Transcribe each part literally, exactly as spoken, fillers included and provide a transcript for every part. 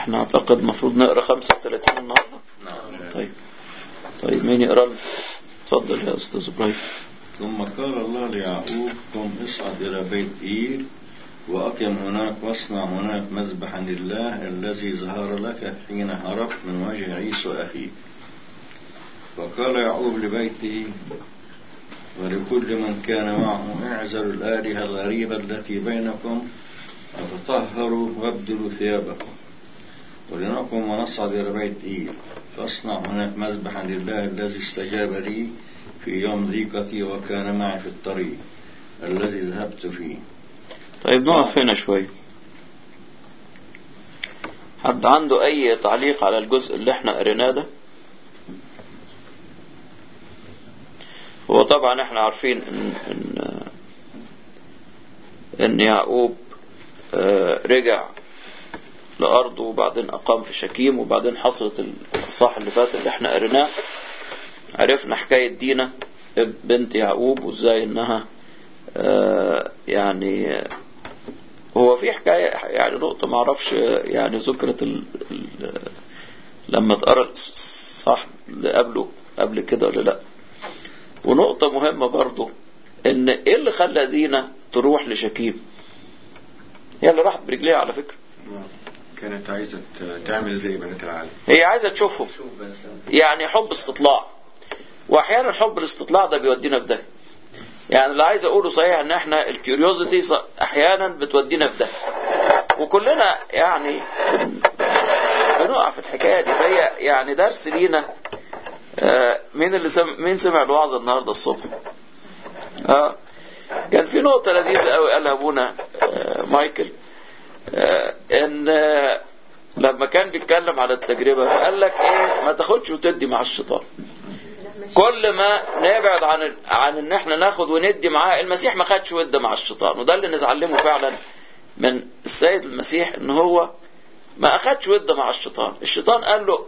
احنا اعتقد مفروض نقرأ خمسة وثلاثين النهاردة. نعم. طيب طيب مين يقرأ لنا؟ اتفضل يا استاذ ابراهيم. ثم قال الله ليعقوب قم اصعد إلى بيت إيل وأقم هناك واصنع هناك مذبحا لله الذي ظهر لك حين هربت من وجه عيسو أخيك. وقال يعقوب لبيته ولكل من كان معه اعزلوا الآلهة الغريبة التي بينكم وتطهروا وابدلوا ثيابكم ولنقم ونصعد إلى بيت إيل فاصنع هناك مذبحا لله الذي استجاب لي في يوم ضيقتي وكان معي في الطريق الذي ذهبت فيه. طيب نقف هنا شوي. حد عنده أي تعليق على الجزء اللي احنا قريناه ده؟ هو طبعا احنا عارفين ان ان, إن يعقوب رجع لأرضه وبعدين أقام في شكيم وبعدين حصلت الصح اللي فات اللي احنا قريناه. عرفنا حكاية دينا بنت يعقوب وازاي انها يعني هو في حكاية يعني نقطة معرفش يعني ذكرت ال ال لما تقرأ صح اللي قبله قبل كده ولا لا. ونقطة مهمة برضو ان ايه اللي خلى دينا تروح لشكيم؟ هي اللي راحت برجليها على فكرة. كانت عايزة تعمل زي بنات العالم. هي عايزة تشوفهم يعني حب استطلاع. واحيانا حب الاستطلاع ده بيودينا في ده. يعني اللي عايز اقوله صحيح ان احنا الكيوريوزيتي احيانا بتودينا في ده وكلنا يعني بنقع في الحكاية دي. فهي يعني درس لينا. آه مين اللي سمع مين سمع الوعظ النهاردة الصبح؟ آه كان في نقطة لذيذة قوي قالها ابونا آه مايكل. آه ان آه لما كان بيتكلم على التجربة قال لك ايه ما تاخدش وتدي مع الشيطان. كل ما نبعد عن عن ان احنا ناخد وندي معاه. المسيح ما خدش ودي مع الشيطان وده اللي نتعلمه فعلا من السيد المسيح ان هو ما اخدش ودي مع الشيطان. الشيطان قال له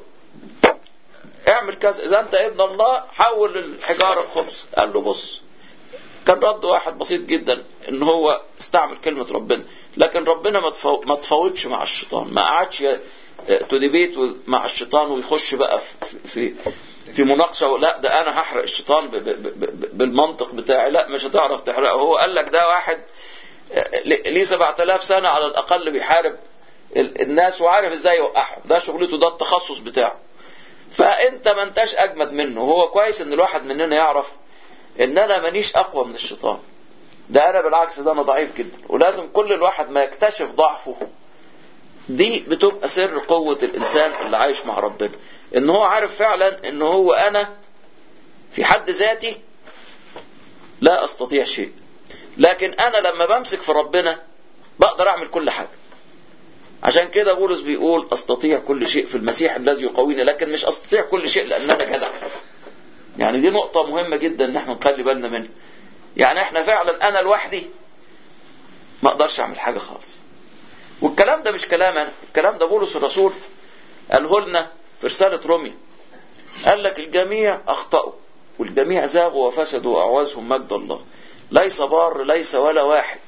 اعمل كذا اذا انت ابن الله حول الحجارة الخبز. قال له بص كان رد واحد بسيط جدا ان هو استعمل كلمة ربنا لكن ربنا ما تفاوضش مع الشيطان. ما قعدش تدبيت مع الشيطان ويخش بقى في في في مناقشة. لا ده انا هحرق الشيطان بالمنطق بتاعي. لا مش هتعرف تحرقه. هو قال لك ده واحد ليه سبعة آلاف سنة على الاقل بيحارب الناس وعارف ازاي يوقعهم. ده شغلته ده التخصص بتاعه. فانت ما انتش اجمد منه. هو كويس ان الواحد مننا يعرف ان انا مانيش اقوى من الشيطان. ده انا بالعكس ده انا ضعيف جدا. ولازم كل الواحد ما يكتشف ضعفه. دي بتبقى سر قوة الانسان اللي عايش مع ربنا ان هو عارف فعلا ان هو انا في حد ذاتي لا استطيع شيء لكن انا لما بمسك في ربنا بقدر اعمل كل حاجة. عشان كده بولس بيقول استطيع كل شيء في المسيح الذي يقويني لكن مش استطيع كل شيء لان انا جدع. يعني دي نقطة مهمة جدا ان احنا نخلي بالنا منها. يعني احنا فعلا انا لوحدي ما اقدرش اعمل حاجة خالص. والكلام ده مش كلام انا. الكلام ده بولس الرسول قاله لنا في رسالة روميا. قال لك الجميع اخطأوا والجميع زاغوا وفسدوا واعوزهم مجد الله ليس بار ليس ولا واحد.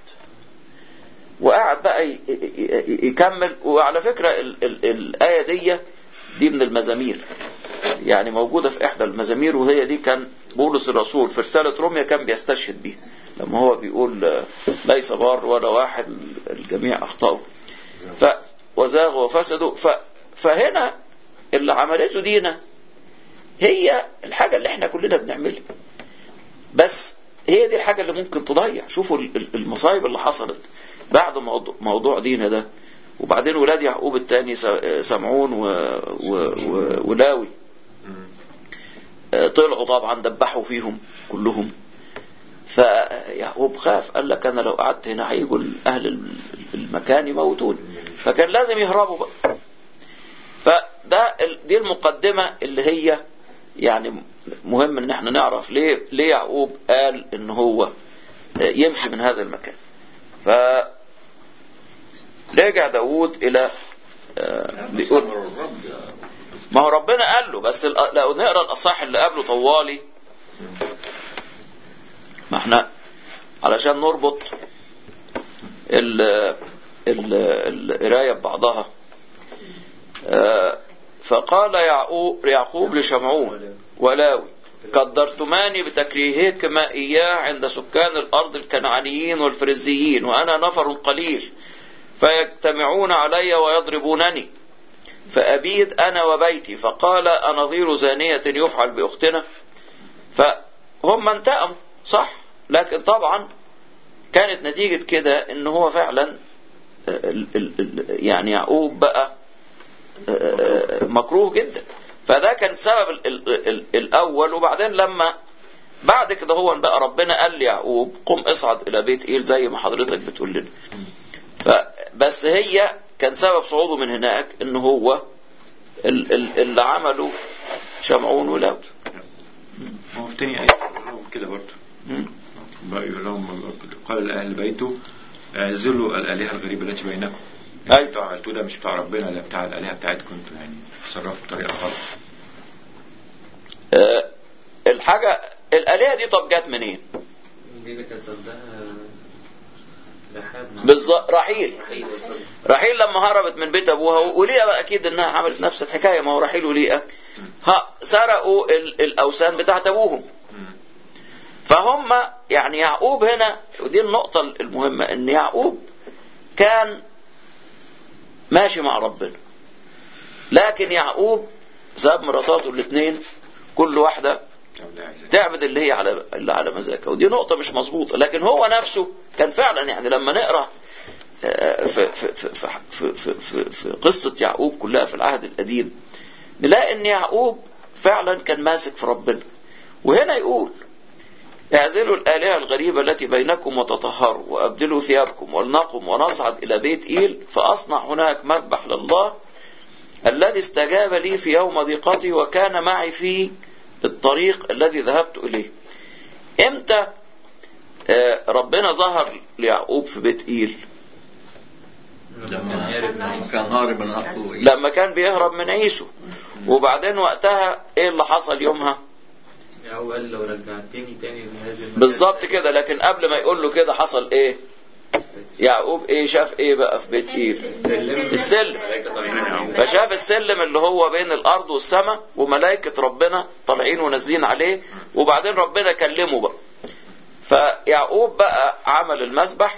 وقعد بقى يكمل. وعلى فكرة ال ال الآية دي دي من المزامير يعني موجودة في إحدى المزامير وهي دي كان بولس الرسول في رسالة روميا كان بيستشهد بيها لما هو بيقول ليس بار ولا واحد الجميع أخطأوا ف وزاغوا وفسدوا. ف فهنا اللي عملته دينا هي الحاجة اللي احنا كلنا بنعملها بس هي دي الحاجة اللي ممكن تضيع. شوفوا المصايب اللي حصلت بعد موضوع, موضوع دينا ده. وبعدين ولاد يعقوب الثاني سمعون و... و... و... ولاوي طلعوا طبعا دبحوا فيهم كلهم. فيعقوب خاف قال لك انا لو قعدت هنا هيجوا اهل المكان يموتون فكان لازم يهربوا بقى. فده دي المقدمة اللي هي يعني مهم ان احنا نعرف ليه ليه يعقوب قال ان هو يمشي من هذا المكان. ف رجع داود الى بيقول ما هو ربنا قال له بس لو نقرا الاصحاح اللي قبله طوالي ما احنا علشان نربط ال ال القرايه ببعضها. فقال يعقوب, يعقوب لشمعون ولاوي قدرتماني بتكريهكما إياه عند سكان الأرض الكنعانيين والفريزيين وأنا نفر قليل فيجتمعون علي ويضربونني فأبيد أنا وبيتي. فقال أنظير زانية يفعل بأختنا. فهم انتقموا صح، لكن طبعا كانت نتيجة كده ان هو فعلا يعني يعقوب بقى مكروه جدا. فده كان السبب الأول. وبعدين لما بعد كده هو بقى ربنا قال ليعقوب قم اصعد إلى بيت إيل زي ما حضرتك بتقول لنا. فبس هي كان سبب صعوده من هناك ان هو اللي عمله شمعون ولاوي. هو في تاني آية كده برضه بقى يقول لهم قال لأهل بيته اعزلوا الآلهة الغريبة التي بينكم. يعني بتاع عملتوه ده مش بتاع ربنا، ده بتاع الآلهة بتاعتكم انتوا، يعني تصرفوا بطريقة غلط. أه الحاجة الآلهة دي طب جت منين؟ دي اللي كانت صدها بالظبط رحيل. رحيل لما هربت من بيت ابوها وليئة بقى اكيد انها عملت نفس الحكاية. ما هو رحيل وليئة سرقوا الاوثان بتاعت ابوهم. فهم يعني يعقوب هنا، ودي النقطة المهمة، ان يعقوب كان ماشي مع ربنا، لكن يعقوب ساب مراتاته الاثنين كل واحدة تعبد اللي هي على اللي على مزاجها، ودي نقطة مش مظبوطة. لكن هو نفسه كان فعلا يعني لما نقرأ في في في في في في, في قصة يعقوب كلها في العهد القديم نلاقي ان يعقوب فعلا كان ماسك في ربنا. وهنا يقول اعزلوا الآلهة الغريبة التي بينكم وتطهروا وأبدلوا ثيابكم ولنقم ونصعد إلى بيت إيل فأصنع هناك مذبح لله الذي استجاب لي في يوم ضيقتي وكان معي في الطريق الذي ذهبت إليه. امتى ربنا ظهر ليعقوب في بيت إيل؟ لما كان هارب من أخوه، لما كان بيهرب من عيسو. وبعدين وقتها ايه اللي حصل يومها؟ هو قال لو رجعتني تاني لهذا المكان بالظبط كده. لكن قبل ما يقول له كده حصل ايه؟ يعقوب ايه شاف ايه بقى في بيت إيل؟ السلم. فشاف السلم اللي هو بين الارض والسماء وملائكة ربنا طالعين ونازلين عليه. وبعدين ربنا كلمه بقى. فيعقوب بقى عمل المذبح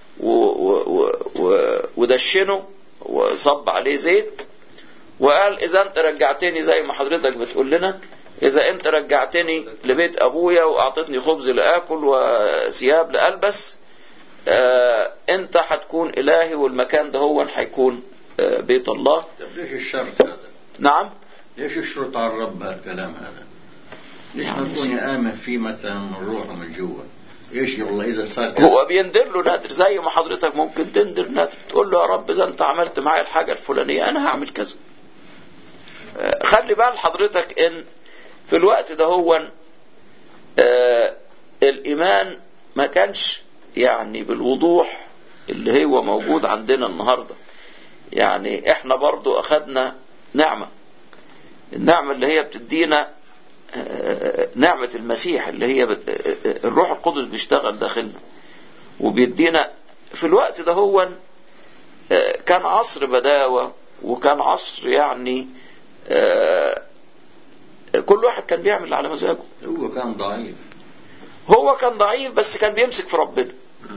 ودشنه وصب عليه زيت وقال اذا انت رجعتني زي ما حضرتك بتقول لنا، اذا انت رجعتني لبيت ابويا واعطتني خبز لاكل وثياب لالبس، آه انت هتكون الهي والمكان ده هو هيكون آه بيت الله. طب ليش الشرط هذا؟ نعم ليش الشرط على الرب هالكلام هذا؟ ليش ما تكون يآمن فيه مثلا من روحه من جوا؟ ايش والله اذا صار هو بيندر له نادر زي ما حضرتك ممكن تندر نادر تقول له يا رب اذا انت عملت معايا الحاجة الفلانية انا هعمل كذا. آه خلي بال حضرتك ان في الوقت ده هو آه الإيمان ما كانش يعني بالوضوح اللي هو موجود عندنا النهاردة. يعني احنا برضو اخدنا نعمة، النعمة اللي هي بتدينا آه نعمة المسيح اللي هي بت... آه الروح القدس بيشتغل داخلنا وبيدينا. في الوقت ده هو آه كان عصر بداوة وكان عصر يعني آه كل واحد كان بيعمل اللي على مزاجه. هو كان ضعيف هو كان ضعيف بس كان بيمسك في ربنا.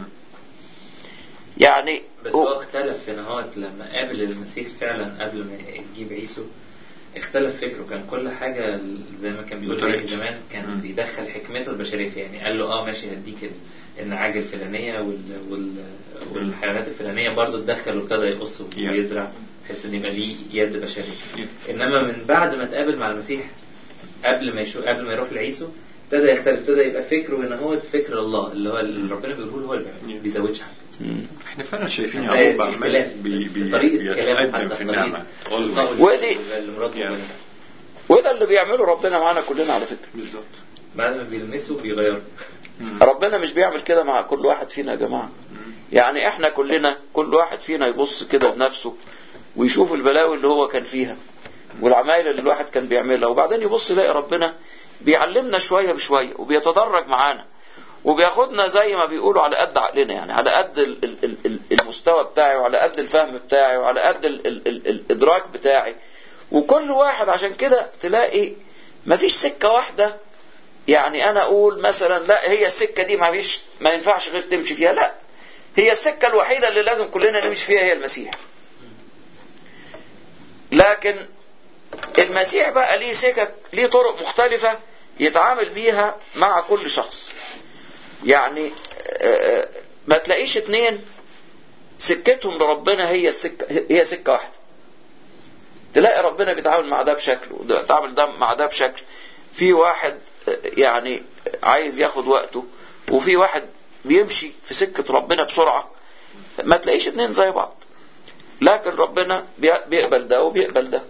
يعني بس هو اختلف في نهاية لما قابل المسيح فعلا قبل ما يجيب عيسو. اختلف فكره، كان كل حاجة زي ما كان بيقول لك زمان كان م. بيدخل حكمته البشرية فيه. يعني قال له اه ماشي هديك النعاج الفلانية وال... وال... والحيوانات الفلانية برضو اتدخل وابتدى يقص ويزرع بحيث ان يبقى ليه يد بشرية. انما من بعد ما تقابل مع المسيح قبل ما يشو... قبل ما يروح لعيسو ابتدى يختلف، ابتدى يبقى فكره هنا هو فكر الله اللي هو اللي ربنا بيقوله هو اللي ما بيزودش حاجه. احنا فعلا شايفين يعقوب عمال بطريقه كلامه في النعمه ودي وده اللي بيعمله ربنا معانا كلنا على فكره. بالظبط بعد ما بيلمسه بيغيره. ربنا مش بيعمل كده مع كل واحد فينا يا جماعه. يعني احنا كلنا كل واحد فينا يبص كده في نفسه ويشوف البلاوي اللي هو كان فيها والعمايل اللي الواحد كان بيعملها، وبعدين يبص يلاقي ربنا بيعلمنا شوية بشوية وبيتدرج معانا وبياخدنا زي ما بيقولوا على قد عقلنا، يعني على قد المستوى بتاعي وعلى قد الفهم بتاعي وعلى قد ال ال ال الإدراك بتاعي. وكل واحد عشان كده تلاقي مفيش سكة واحدة يعني أنا أقول مثلا لا هي السكة دي ما فيش ما ينفعش غير تمشي فيها، لا هي السكة الوحيدة اللي لازم كلنا نمشي فيها هي المسيح. لكن المسيح بقى ليه سكك، ليه طرق مختلفة يتعامل بيها مع كل شخص. يعني ما تلاقيش اتنين سكتهم لربنا هي السكة هي سكة واحدة. تلاقي ربنا بيتعامل مع ده بشكل وبيتعامل ده مع ده بشكل. في واحد يعني عايز ياخد وقته وفي واحد بيمشي في سكة ربنا بسرعة. ما تلاقيش اتنين زي بعض، لكن ربنا بيقبل ده وبيقبل ده.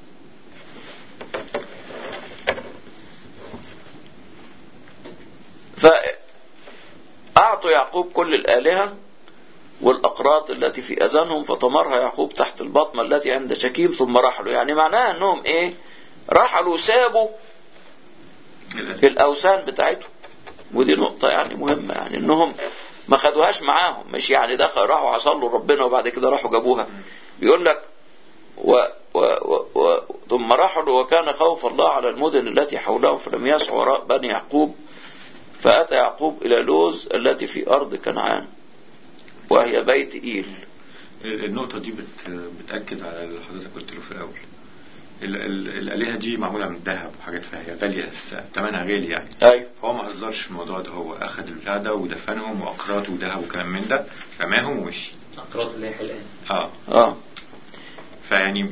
فأعطوا يعقوب كل الآلهة والأقراط التي في أذانهم فطمرها يعقوب تحت البطمة التي عند شكيم ثم رحلوا. يعني معناها أنهم إيه؟ رحلوا سابوا الأوثان بتاعتهم. ودي نقطة يعني مهمة، يعني أنهم ما خدوهاش معاهم، مش يعني دخل راحوا عصلوا ربنا وبعد كده راحوا جابوها. بيقول لك و و و و ثم رحلوا وكان خوف الله على المدن التي حولهم فلم يسعوا وراء بني يعقوب. فأتى يعقوب إلى لوز التي في أرض كنعان وهي بيت إيل. النقطة دي بتأكد على اللي حضرتك قلت له في الأول. الآلهة دي معمولة من ذهب وحاجات فيها غالية، ثمنها غالي يعني. أيوة. هو ما هزرش في الموضوع ده، هو أخذ البتاع ده ودفنهم وأقراط وذهب وكلام من ده رماهم ومشي. أقراط اللي هي حلقان. اه اه فيعني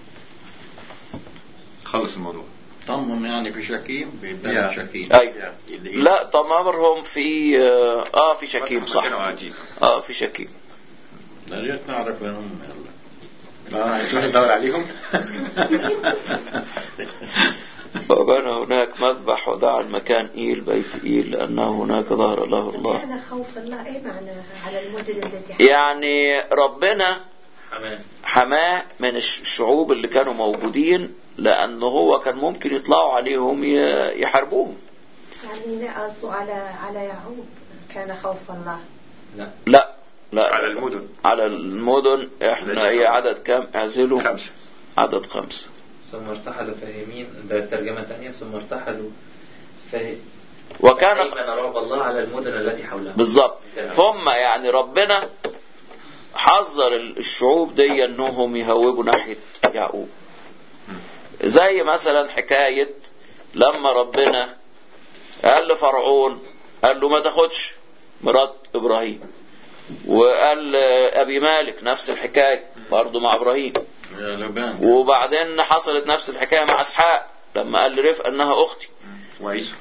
خلص الموضوع. طمهم يعني في شكيم بيبدأ شكيم. أيوة. لا طمرهم في اه في شكيم صح. اه في شكيم. لا ريت نعرف وينهم هلا. اه تروح تدور عليهم. فبنى هناك مذبح ودعا المكان إيل بيت إيل لأنه هناك ظهر له الله. كان خوف الله ايه معناها على المدن التي يعني ربنا حماه من الشعوب اللي كانوا موجودين، لأنه هو كان ممكن يطلعوا عليهم يحاربوهم. يعني قصدوا على على يعقوب كان خوف الله. لا لا لا على المدن. على المدن احنا هي عدد كام؟ اعزلوا خمسة. عدد خمسة. ثم ارتحلوا فاهمين، ده الترجمة الثانية. ثم ارتحلوا فاهم وكان رب الله على المدن التي حولها. بالضبط. هم يعني ربنا حذر الشعوب دي انهم يهوبوا ناحية يعقوب. زي مثلا حكاية لما ربنا قال لفرعون قال له ما تاخدش مرات ابراهيم، وقال ابي مالك نفس الحكاية برضه مع ابراهيم، وبعدين حصلت نفس الحكاية مع اسحاق لما قال لرفقة انها اختي وعيسى.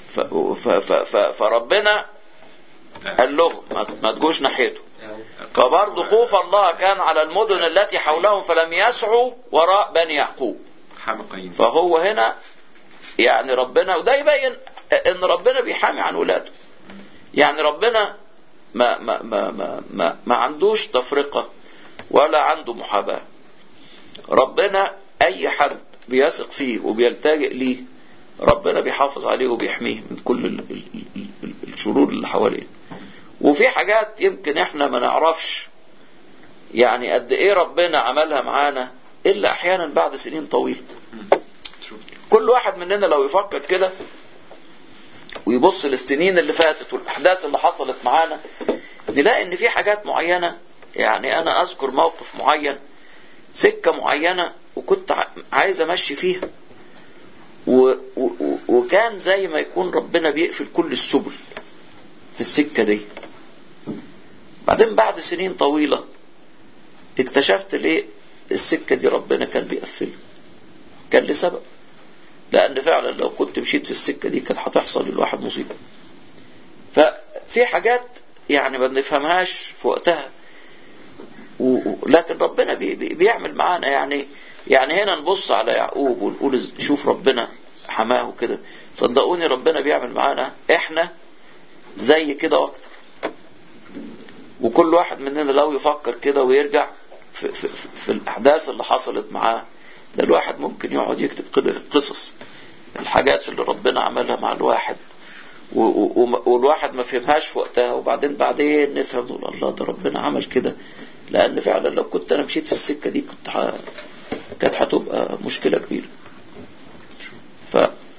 فربنا قال لهم ما تجوش ناحيته. فبرضه خوف الله كان على المدن التي حولهم فلم يسعوا وراء بني يعقوب. فهو هنا يعني ربنا، وده يبين ان ربنا بيحامي عن ولاده. يعني ربنا ما ما ما ما ما, ما عندوش تفرقة ولا عنده محاباة. ربنا اي حد بيثق فيه وبيلتجئ ليه ربنا بيحافظ عليه وبيحميه من كل الشرور اللي حواليه. وفي حاجات يمكن احنا ما نعرفش يعني قد ايه ربنا عملها معانا الا احيانا بعد سنين طويلة. كل واحد مننا لو يفكر كده ويبص للسنين اللي فاتت والاحداث اللي حصلت معانا نلاقي ان في حاجات معينة. يعني انا اذكر موقف معين، سكة معينة وكنت عايز امشي فيها و و وكان زي ما يكون ربنا بيقفل كل السبل في السكة دي. بعدين بعد سنين طويلة اكتشفت ليه السكة دي ربنا كان بيقفلها. كان لسبب، لأن فعلا لو كنت مشيت في السكة دي كانت هتحصل للواحد مصيبة. ففي حاجات يعني ما بنفهمهاش في وقتها، لكن ربنا بي بي بيعمل معانا. يعني يعني هنا نبص على يعقوب ونقول شوف ربنا حماه كده. صدقوني ربنا بيعمل معانا احنا زي كده واكتر. وكل واحد مننا لو يفكر كده ويرجع في, في, في, في الأحداث اللي حصلت معاه، ده الواحد ممكن يقعد يكتب كده قصص الحاجات اللي ربنا عملها مع الواحد والواحد ما فهمهاش في وقتها، وبعدين بعدين نفهم نقول الله ده ربنا عمل كده، لأن فعلا لو كنت أنا مشيت في السكة دي كنت ح... كانت هتبقى مشكلة كبيرة. ف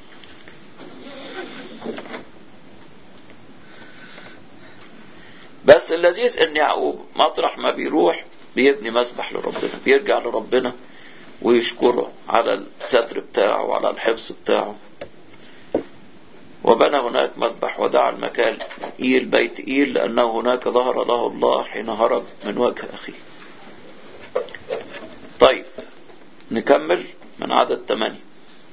بس اللذيذ ان يعقوب مطرح ما بيروح بيبني مسبح لربنا، بيرجع لربنا ويشكره على الستر بتاعه وعلى الحفظ بتاعه. وبنى هناك مسبح ودعا المكان إيل بيت إيل لأنه هناك ظهر له الله حين هرب من وجه أخيه. طيب نكمل من عدد ثمانية.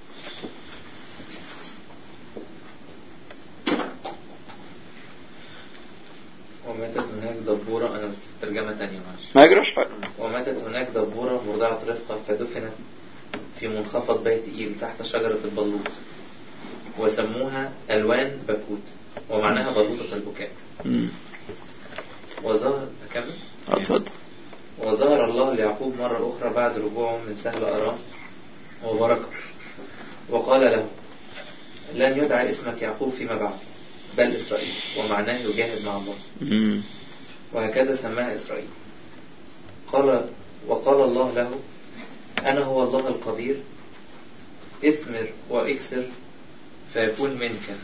وماتت هناك دبورة، أنا بس ترجمة تانية معلش ما يجرش حاجة. وماتت هناك دبورة مرضعة رفقة فدفنت في منخفض بيت إيل تحت شجرة البلوط، وسموها ألوان بكوت، ومعناها بلوطة البكاء. وظهر أكمل؟ أتفضل. وظهر الله ليعقوب مرة أخرى بعد رجوعه من سهل أرام وبركه، وقال له لن يدعى اسمك يعقوب فيما بعد بل إسرائيل، ومعناه يجاهد مع الله. وهكذا سماه إسرائيل. قال وقال الله له أنا هو الله القدير، اثمر واكسر فيكون منك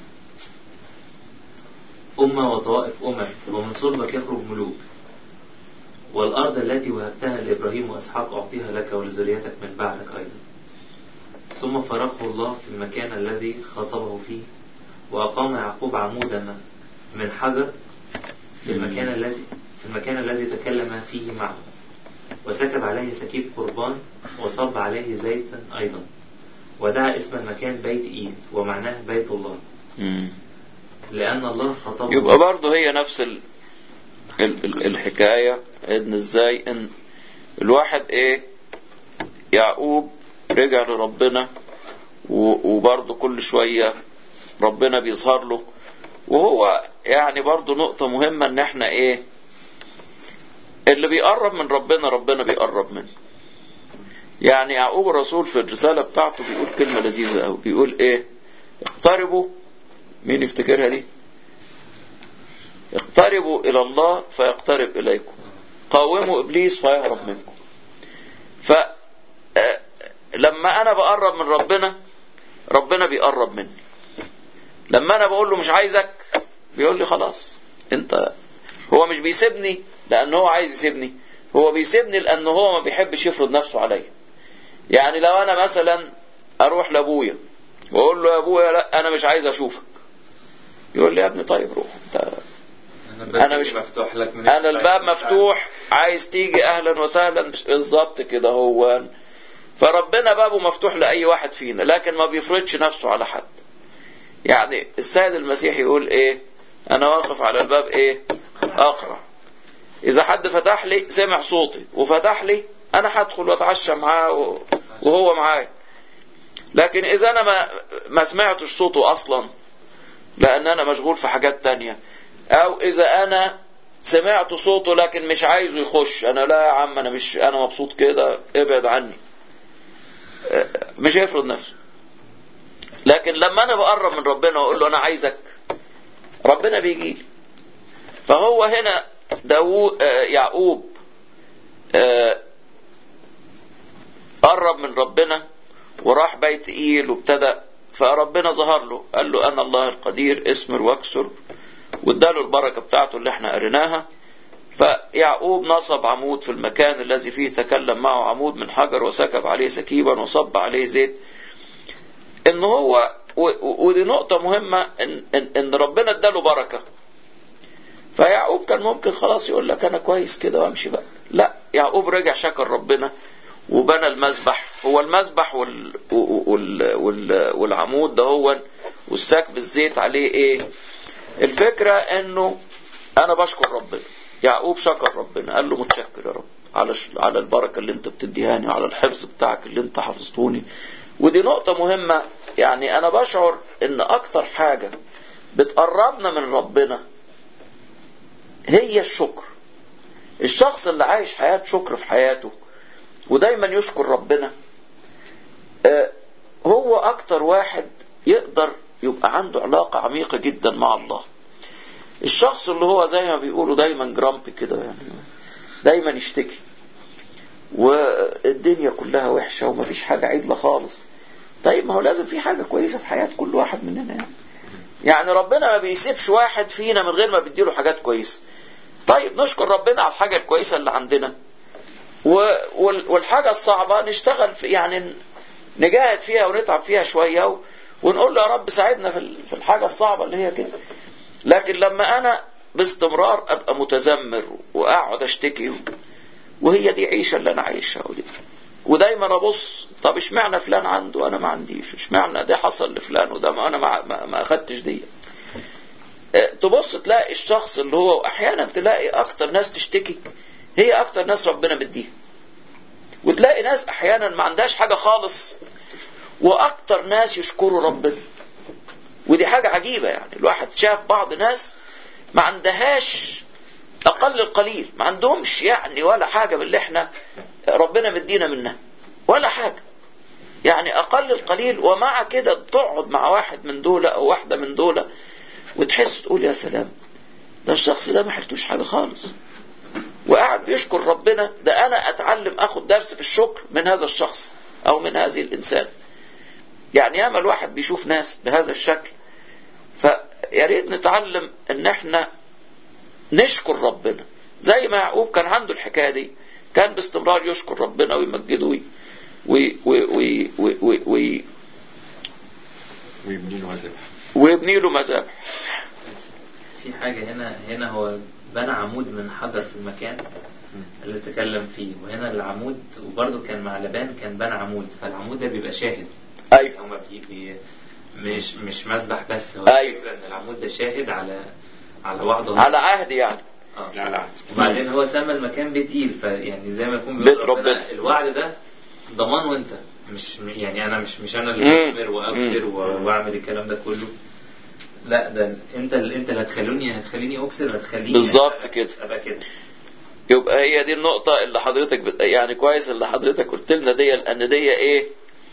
أمة وطوائف أمم، ومن صلبك يخرج ملوك، والأرض التي وهبتها لإبراهيم وإسحاق أعطيها لك ولذريتك من بعدك أيضا. ثم فرقه الله في المكان الذي خاطبه فيه، وأقام يعقوب عمودا من حجر في المكان الذي في المكان الذي تكلم فيه معه، وسكب عليه سكيب قربان، وصب عليه زيتا أيضا، ودعا اسم المكان بيت إيل، ومعناه بيت الله، لأن الله خاطبه. يبقى برضه هي نفس ال... ال... ال... الحكاية، ان ازاي ان الواحد ايه يعقوب رجع لربنا، وبرضه كل شوية ربنا بيظهر له. وهو يعني برضه نقطة مهمة ان احنا ايه اللي بيقرب من ربنا ربنا بيقرب منه. يعني يعقوب الرسول في الرسالة بتاعته بيقول كلمة لذيذة قوي، بيقول ايه؟ اقتربوا، مين يفتكرها دي؟ اقتربوا الى الله فيقترب اليكم، قاوموا ابليس فيهرب منكم. فلما انا بقرب من ربنا ربنا بيقرب مني. لما انا بقول له مش عايزك بيقول لي خلاص انت. هو مش بيسيبني لانه هو عايز يسيبني، هو بيسيبني لانه هو ما بيحبش يفرض نفسه عليا. يعني لو انا مثلا اروح لابويا واقول له يا ابويا لا انا مش عايز اشوفك، يقول لي يا ابني طيب روح انت، انا مش مفتوح لك من انا الباب مفتوح، عايز تيجي اهلا وسهلا بالظبط كده. هو فربنا بابه مفتوح لاي واحد فينا، لكن ما بيفرضش نفسه على حد. يعني السيد المسيح يقول ايه؟ انا واقف على الباب ايه اقرع، اذا حد فتح لي سمع صوتي وفتح لي انا هدخل واتعشى معاه وهو معايا. لكن اذا انا ما ما سمعتش صوته اصلا لان انا مشغول في حاجات تانية، او اذا انا سمعت صوته لكن مش عايزه يخش، انا لا يا عم انا مش انا مبسوط كده ابعد عني، مش هيفرض نفسه. لكن لما انا بقرب من ربنا واقول له انا عايزك ربنا بيجي لي. فهو هنا داوود يعقوب قرب من ربنا وراح بيت إيل وابتدى، فربنا ظهر له قال له أنا الله القدير اثمر واكسر، واداله البركة بتاعته اللي احنا قريناها. فيعقوب نصب عمود في المكان الذي فيه تكلم معه، عمود من حجر، وسكب عليه سكيبا وصب عليه زيت. ان هو ودي نقطة مهمة ان, إن, إن ربنا اداله بركة. فيعقوب كان ممكن خلاص يقول لك انا كويس كده وامشي بقى، لا، يعقوب رجع شكر ربنا وبنى المذبح. هو المذبح وال وال وال والعمود ده هو والسكب الزيت عليه ايه؟ الفكرة انه انا بشكر ربنا. يعقوب شكر ربنا، قال له متشكر يا رب على على البركة اللي انت بتديهاني وعلى الحفظ بتاعك اللي انت حفظتوني. ودي نقطة مهمة. يعني انا بشعر ان اكتر حاجة بتقربنا من ربنا هي الشكر. الشخص اللي عايش حياة شكر في حياته ودايما يشكر ربنا هو اكتر واحد يقدر يبقى عنده علاقة عميقة جدا مع الله. الشخص اللي هو زي ما بيقولوا دايما جرامبي كده، يعني دايما يشتكي والدنيا كلها وحشة ومفيش حاجة عدلة خالص. طيب ما هو لازم في حاجة كويسة في حياة كل واحد مننا يعني. يعني ربنا ما بيسيبش واحد فينا من غير ما بيديله حاجات كويسة. طيب نشكر ربنا على الحاجة الكويسة اللي عندنا، والحاجة الصعبة نشتغل في يعني نجاهد فيها ونتعب فيها شوية ونقول له يا رب ساعدنا في الحاجة الصعبة اللي هي كده. لكن لما أنا باستمرار أبقى متذمر وأقعد أشتكي، وهي دي عيشة اللي أنا عايشها ودي، ودايما أبص طب اشمعنى فلان عنده أنا ما عنديش، اشمعنى ده حصل لفلان وده ما أنا ما, ما, ما أخدتش دي. تبص تلاقي الشخص اللي هو، أحيانا تلاقي أكتر ناس تشتكي هي أكتر ناس ربنا مديها، وتلاقي ناس أحيانا ما عندهاش حاجة خالص وأكتر ناس يشكروا ربنا. ودي حاجة عجيبة، يعني الواحد شاف بعض ناس ما عندهاش أقل القليل، ما عندهمش يعني ولا حاجة من اللي احنا ربنا مدينا منها ولا حاجة، يعني أقل القليل. ومع كده تقعد مع واحد من دولة أو واحدة من دولة وتحس تقول يا سلام، ده الشخص ده ما حلتوش حاجة خالص وقاعد بيشكر ربنا. ده أنا أتعلم أخد درس في الشكر من هذا الشخص أو من هذه الإنسان. يعني ياما الواحد بيشوف ناس بهذا الشكل، فياريت نتعلم ان احنا نشكر ربنا زي ما يعقوب كان عنده الحكاية دي، كان باستمرار يشكر ربنا ويمجده وي وي وي وي وي وي ويبني له مذابح ويبني له مذابح. في حاجة هنا هنا هو بنى عمود من حجر في المكان اللي تكلم فيه، وهنا العمود وبرضه كان مع لبان كان بنى عمود، فالعمود ده بيبقى شاهد. أيوة. هما بي بي مش مش مسبح بس، هو أيوة. الفكرة ان العمود ده شاهد على على وعد الله، على عهد يعني. اه على عهد. وبعدين هو سمى المكان بيت إيل، فيعني زي ما يكون بيت ربنا. الوعد ده ضمان، وانت مش يعني انا مش مش انا اللي اثمر واكثر واعمل الكلام ده كله، لا ده انت اللي انت اللي هتخلوني هتخليني اكثر، هتخليني بالظبط كده ابقى كده. يبقى هي دي النقطة اللي حضرتك بت... يعني كويس اللي حضرتك قلت لنا دي، لأن دي ايه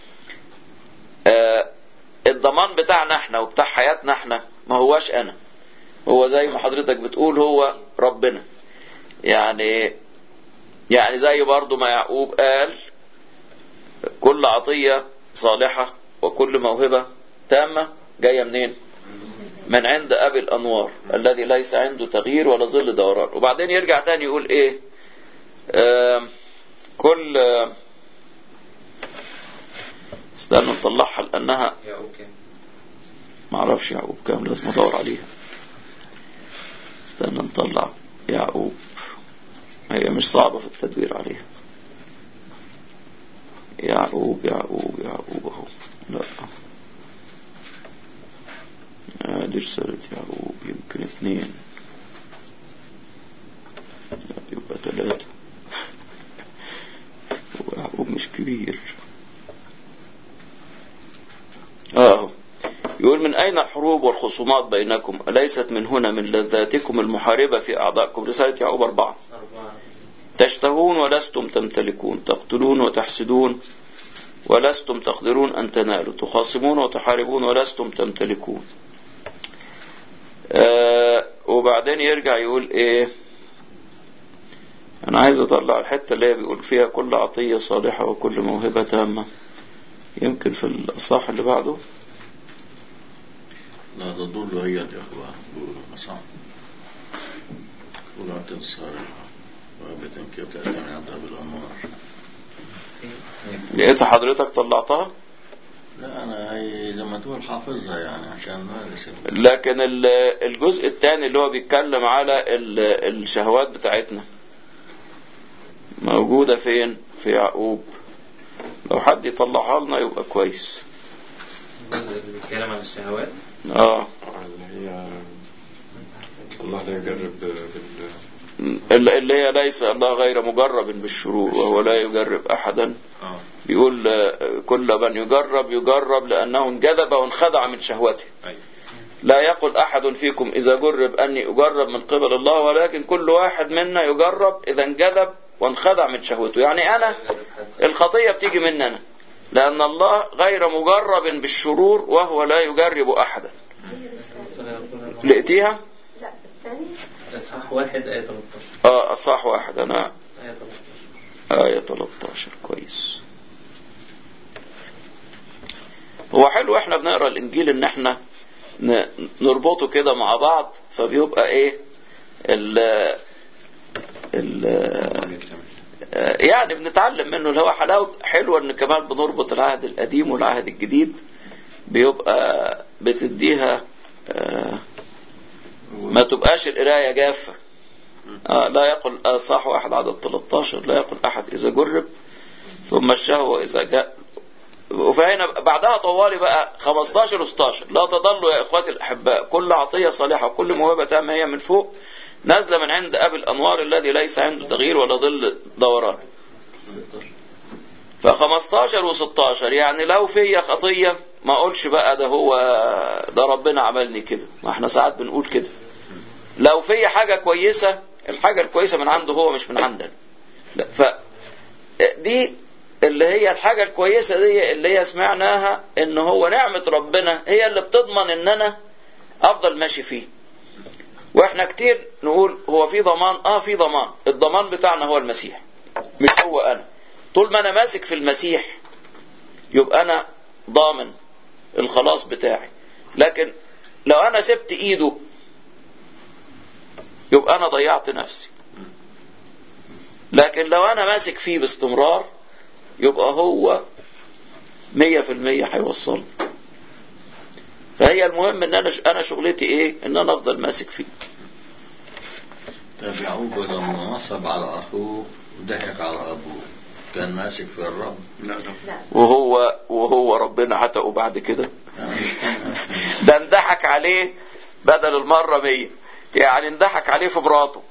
آه الضمان بتاعنا احنا وبتاع حياتنا احنا، ما هواش انا، هو زي ما حضرتك بتقول هو ربنا. يعني يعني زي برضو ما يعقوب قال كل عطية صالحة وكل موهبة تامة جاية منين؟ من عند أبي الأنوار الذي ليس عنده تغيير ولا ظل دوران. وبعدين يرجع تاني يقول ايه آه كل آه استنى نطلعها لأنها يعقوب كام؟ معرفش يعقوب كام، لازم ادور عليها. استنى نطلع يعقوب، هي مش صعبة في التدوير عليها. يعقوب يعقوب يعقوب اهو، لا دي رسالة يعقوب يمكن اثنين، يبقى ثلاثة، ويعقوب مش كبير. اه يقول من أين الحروب والخصومات بينكم؟ أليست من هنا من لذاتكم المحاربة في أعضائكم؟ رسالة يعقوب أربعة. تشتهون ولستم تمتلكون، تقتلون وتحسدون ولستم تقدرون أن تنالوا، تخاصمون وتحاربون ولستم تمتلكون. آه وبعدين يرجع يقول ايه، انا عايز اطلع الحتة اللي هي بيقول فيها كل عطية صالحة وكل موهبة تامة، يمكن في الأصحاح اللي بعده. لا تضل هي الإخوة صح، كل عطية صالحة وبتنكب تأتي من عند أبي الأنوار. لقيت حضرتك طلعتها؟ لا أنا هي زي ما تقول حافظها يعني عشان ما أرسل. لكن الجزء الثاني اللي هو بيتكلم على الشهوات بتاعتنا موجودة فين؟ في يعقوب. لو حد يطلعها لنا يبقى كويس. الجزء اللي بيتكلم عن الشهوات اه اللي هي الله لا يجرب بال اللي هي ليس الله غير مجرب بالشرور وهو لا يجرب أحدا. آه. بيقول كل من يجرب يجرب لأنه انجذب وانخدع من شهوته. أيوة. لا يقل أحد فيكم إذا جرب أني أجرب من قبل الله، ولكن كل واحد منا يجرب إذا انجذب وانخدع من شهوته. يعني أنا الخطية بتيجي مننا لأن الله غير مجرب بالشرور وهو لا يجرب أحدا. لقيتيها؟ لا الثاني إصحاح واحد آية ثلاثة عشر. اه إصحاح واحد أنا آية ثلاثة عشر. آية ثلاثة عشر كويس. هو حلو احنا بنقرأ الإنجيل إن احنا نربطه كده مع بعض، فبيبقى ايه ال ال يعني بنتعلم منه اللي هو حلاوة حلوة ان كمان بنربط العهد القديم والعهد الجديد، بيبقى بتديها ما تبقاش القراية جافة. آه لا يقل صح واحد عدد ثلاثة عشر لا يقل أحد إذا جرب ثم الشهوة إذا جاء. وفهنا بعدها طوالي بقى خمستاشر وستاشر لا تضلوا يا إخواتي الأحباء كل عطية صالحة وكل موهبة تامة هي من فوق نازلة من عند أبي الأنوار الذي ليس عنده تغيير ولا ظل دوران. فخمستاشر وستاشر يعني لو فيا خطية ما أقولش بقى ده هو ده ربنا عملني كده، ما احنا ساعات بنقول كده. لو فيا حاجة كويسة الحاجة الكويسة من عنده هو مش من عندنا. لا فدي اللي هي الحاجة الكويسة دي اللي هي سمعناها ان هو نعمة ربنا هي اللي بتضمن ان انا افضل ماشي فيه. واحنا كتير نقول هو في ضمان، اه في ضمان، الضمان بتاعنا هو المسيح مش هو انا. طول ما انا ماسك في المسيح يبقى انا ضامن الخلاص بتاعي. لكن لو انا سبت ايده يبقى انا ضيعت نفسي. لكن لو انا ماسك فيه باستمرار يبقى هو مية في المية هيوصلني. فهي المهم ان انا انا شغلتي ايه؟ ان انا افضل ماسك فيه. طب يعقوب لما نصب على اخوه وضحك على ابوه كان ماسك في الرب؟ لا لا وهو وهو ربنا عتقه بعد كده. ده اندحك عليه بدل المرة مية، يعني اندحك عليه في مراته.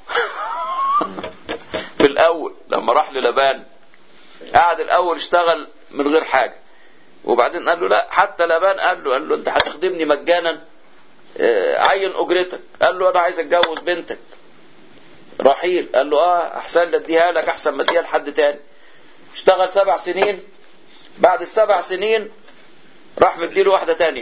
في الاول لما راح للبان قعد الاول اشتغل من غير حاجة، وبعدين قال له لا، حتى لبان قال له قال له انت هتخدمني مجانا، عين اجرتك. قال له انا عايز اتجوز بنتك رحيل. قال له اه احسن لي اديها لك احسن ما اديها لحد تاني. اشتغل سبع سنين، بعد السبع سنين راح مديله واحدة تانية.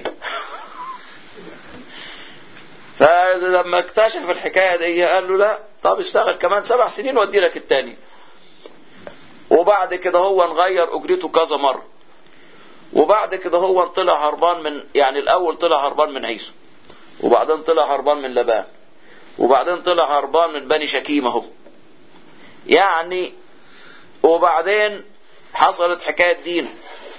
فلما اكتشف الحكاية دي قال له لا طب اشتغل كمان سبع سنين وادي لك التاني. وبعد كده هو نغير اجرته كذا مرة. وبعد كده هو طلع هربان من، يعني الاول طلع هربان من عيسو، وبعدين طلع هربان من لبان، وبعدين طلع هربان من بني شكيم اهو يعني. وبعدين حصلت حكاية دين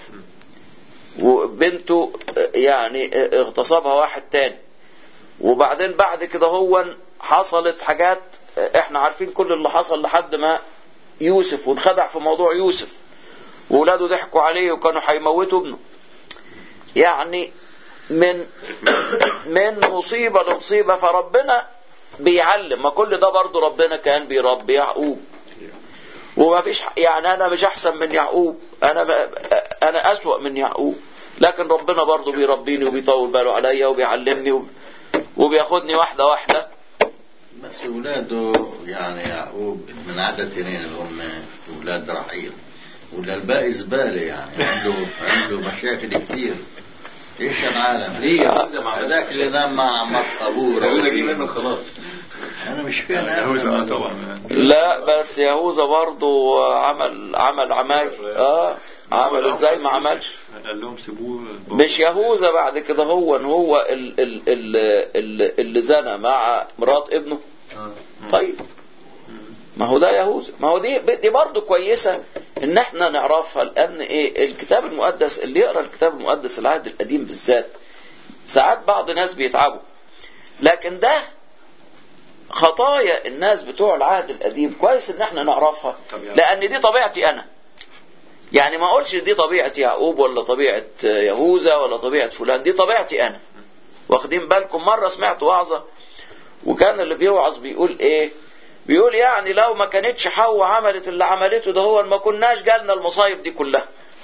وبنته يعني اغتصبها واحد تاني. وبعدين بعد كده هو حصلت حاجات احنا عارفين كل اللي حصل لحد ما يوسف وانخدع في موضوع يوسف، وولاده ضحكوا عليه وكانوا هيموتوا ابنه. يعني من من مصيبة لمصيبة. فربنا بيعلم، ما كل ده برضو ربنا كان بيربي يعقوب. وما فيش يعني انا مش احسن من يعقوب، انا انا اسوأ من يعقوب، لكن ربنا برضو بيربيني وبيطول باله عليا وبيعلمني وبياخدني واحدة واحدة. بس ولاده يعني يعقوب من عدد اثنين اللي هم ولاد رحيل، ولا الباقي زبالة يعني عنده عنده مشاكل كتير. ايش العالم ليه يهوذا مع هذاك اللي نام مع مرت ابوه يهوذا جه منه خلاص. انا مش فاهم يهوذا طبعا. لا بس يهوذا برضو عمل عمل عمل اه عمل ازاي ما عملش. قال لهم سيبوه. مش يهوذا بعد كده هو هو اللي زنى مع مرات ابنه. طيب ما هو ده يهوذا. ما هو دي دي برضو كويسة ان احنا نعرفها، لان ايه الكتاب المقدس اللي يقرأ الكتاب المقدس العهد القديم بالذات ساعات بعض الناس بيتعبوا. لكن ده خطايا الناس بتوع العهد القديم كويس ان احنا نعرفها، لان دي طبيعتي انا. يعني ما اقولش دي طبيعة يعقوب ولا طبيعة يهوذا ولا طبيعة فلان، دي طبيعتي انا. واخدين بالكم؟ مرة سمعت وعظة وكان اللي بيوعظ بيقول ايه، بيقول يعني لو ما كانتش حواء عملت اللي عملته ده هو ما كناش جالنا المصايب دي كلها.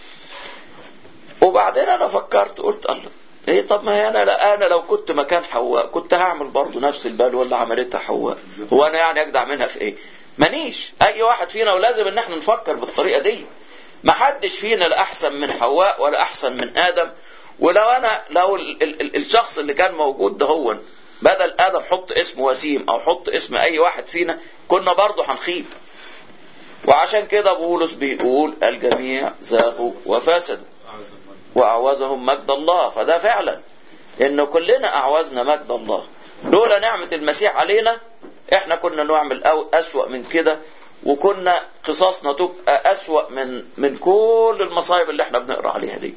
وبعدين انا فكرت قلت الله ايه، طب ما هي انا لا انا لو كنت مكان حواء كنت هعمل برضو نفس البلوى اللي عملتها حواء. هو انا يعني اجدع منها في ايه؟ مانيش. اي واحد فينا ولازم ان احنا نفكر بالطريقة دي. ما حدش فينا لا احسن من حواء ولا احسن من ادم. ولو انا لو ال ال ال الشخص اللي كان موجود ده هو بدل ادم حط اسم وسيم او حط اسم اي واحد فينا كنا برضه هنخيب. وعشان كده بولس بيقول الجميع زاغوا وفسدوا واعوزهم مجد الله. فده فعلا ان كلنا اعوزنا مجد الله. لولا نعمة المسيح علينا احنا كنا نعمل اسوأ من كده، وكنا قصاصنا تبقى اسوأ من من كل المصايب اللي احنا بنقرا عليها دي.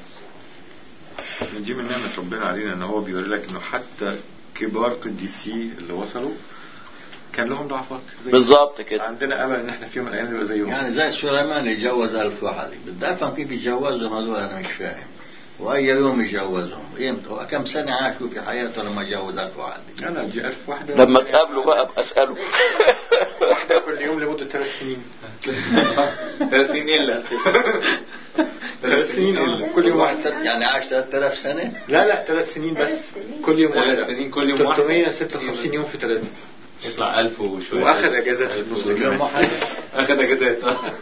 دي من نعمة ربنا علينا ان هو بيقول لك انه حتى كبار قديسي اللي وصلوا كان لهم ضعفات بالظبط كده. عندنا امل ان احنا في يوم من الايام نبقى زيهم. يعني زي سليمان يتجوز ألف واحد، بدي افهم كيف يتجوزهم هذول انا مش فاهم. واي يوم يتجوزهم؟ امتى؟ كم سنه عاشوا في حياته لما جوز ألف واحد؟ انا دي ألف واحده لما تقابله بقى بساله. واحده كل يوم لمده ثلاث سنين. ثلاث سنين الا ثلاث سنين الا كل يوم واحد. يعني عاش ثلاثة آلاف سنه؟ لا لا ثلاث سنين بس كل يوم واحد. ثلاث سنين كل يوم واحد. ثلاثمية وستة وخمسين يوم في ثلاثه يطلع ألف وشويه. واخد اجازات في النص يوم واحد اخد اجازات.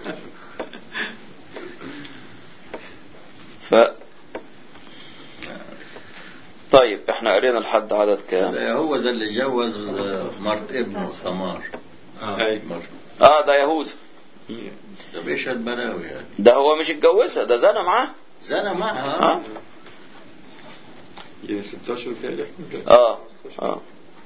ف طيب احنا قرينا لحد عدد كام؟ هو زي اللي جوز مرت ابنه ثمار. اه اه ده يهوذا. طب ايش البلاوي يعني؟ ده هو مش اتجوزها، ده زنى معاه. زنى معها. اه يا ستاشر كده. اه اه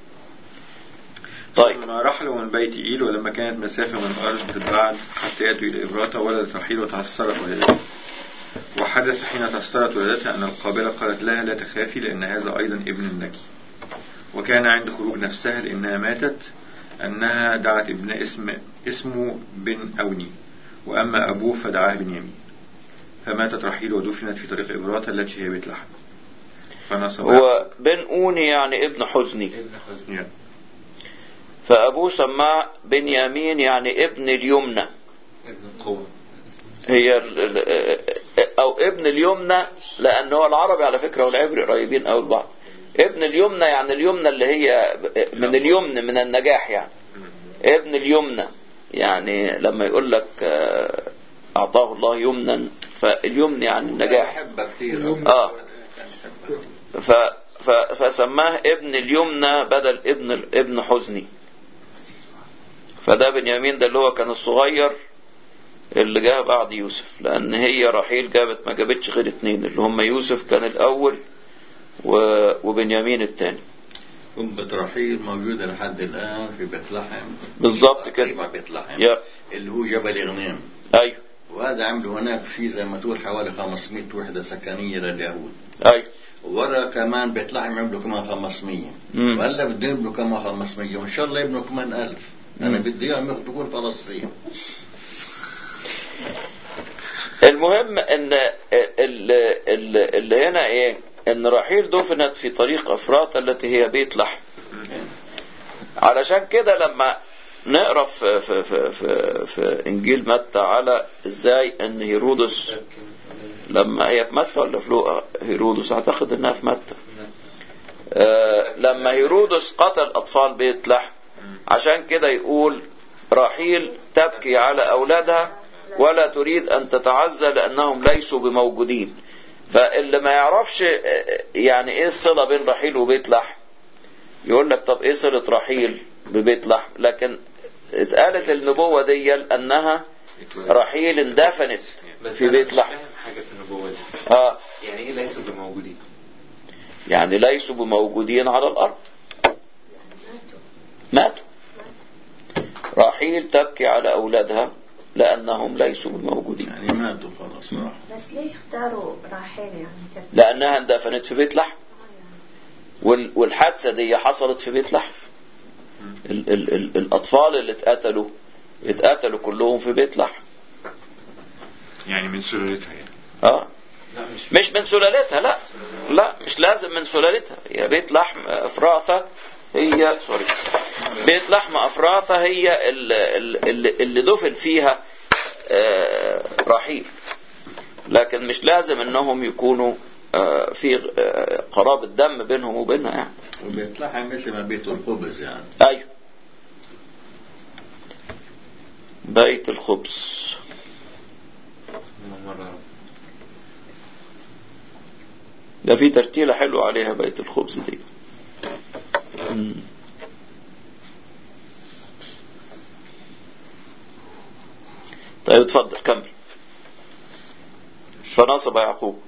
طيب. لما رحلوا من بيت إيل ولما كانت مسافة من أرض البعد حتى يأتوا إلى إبراتا ولدت رحيل وتعثرت ولدتها. وحدث حين تعثرت ولدتها أن القابلة قالت لها لا تخافي لأن هذا أيضا ابن لك. وكان عند خروج نفسها لأنها ماتت أنها دعت ابن اسم اسمه بن أوني، وأما أبوه فدعاه بنيامين. فماتت رحيل ودفنت في طريق إبراتا التي هي بيت لحم. هو بن أوني يعني ابن حزني. ابن حزني. فأبوه سماه بنيامين يعني ابن اليمنى. ابن القوة. هي او ابن اليمنى، لان هو العربي على فكرة والعبري قريبين قوي لبعض. ابن اليمنى يعني اليمنى اللي هي من اليمن من النجاح، يعني ابن اليمنى يعني لما يقول لك اعطاه الله يمنا، فاليمن يعني النجاح. اه ف فسماه ابن اليمنى بدل ابن ابن حزني. فده بنيامين ده اللي هو كان الصغير اللي جاء بعد يوسف، لان هي رحيل جابت ما جابتش غير اتنين اللي هم يوسف كان الاول وبنيامين الثاني. أمة رحيل موجودة لحد الآن في بيت لحم. بالظبط كده. بيت لحم يا. اللي هو جبل إغنام. أيوه. وهذا عملوا هناك في زي ما تقول حوالي خمسمية وحدة سكنية لليهود. أيوه. ورا كمان بيت لحم عملوا كمان خمسمية. وهلا بدهم يبنوا كمان خمسمية، وإن شاء الله يبنوا كمان ألف. أنا بدي إياهم ياخذوا كل فلسطين. المهم ان اللي هنا ايه، ان رحيل دفنت في طريق افراطة التي هي بيت لحم. علشان كده لما نقرا في, في, في, في, في انجيل متى على ازاي ان هيرودس، لما هي في متى ولا في لوقا؟ هيرودس اعتقد انها في متى. آه لما هيرودس قتل اطفال بيت لحم، عشان كده يقول رحيل تبكي على اولادها ولا تريد أن تتعزى لأنهم ليسوا بموجودين. فاللي ما يعرفش يعني إيه الصلة بين رحيل وبيت لحم يقول لك طب إيه صلة رحيل ببيت لحم؟ لكن اتقالت النبوة دي أنها رحيل اندفنت في بيت لحم. حاجة في النبوة دي. آه. يعني إيه ليسوا بموجودين؟ يعني ليسوا بموجودين على الأرض، ماتوا. رحيل تبكي على أولادها لأنهم ليسوا بموجودين، يعني ماتوا خلاص. بس ليه اختاروا راحيل يعني؟ لأنها اندفنت في بيت لحم، والحادثة دي حصلت في بيت لحم. ال ال ال الأطفال اللي اتقتلوا اتقتلوا كلهم في بيت لحم. يعني من سلالتها يعني. اه مش من سلالتها، لا لا مش لازم من سلالتها. هي بيت لحم أفراثة، هي سوري بيت لحم أفراثة هي اللي, اللي دفن فيها رحيل، لكن مش لازم انهم يكونوا في قرابة دم بينهم وبينها يعني. وبيت لحم مثل ما بيت الخبز يعني. ايوه بيت الخبز. ده في ترتيلة حلوة عليها بيت الخبز دي. مم. طيب اتفضل كمل. فنصب يعقوب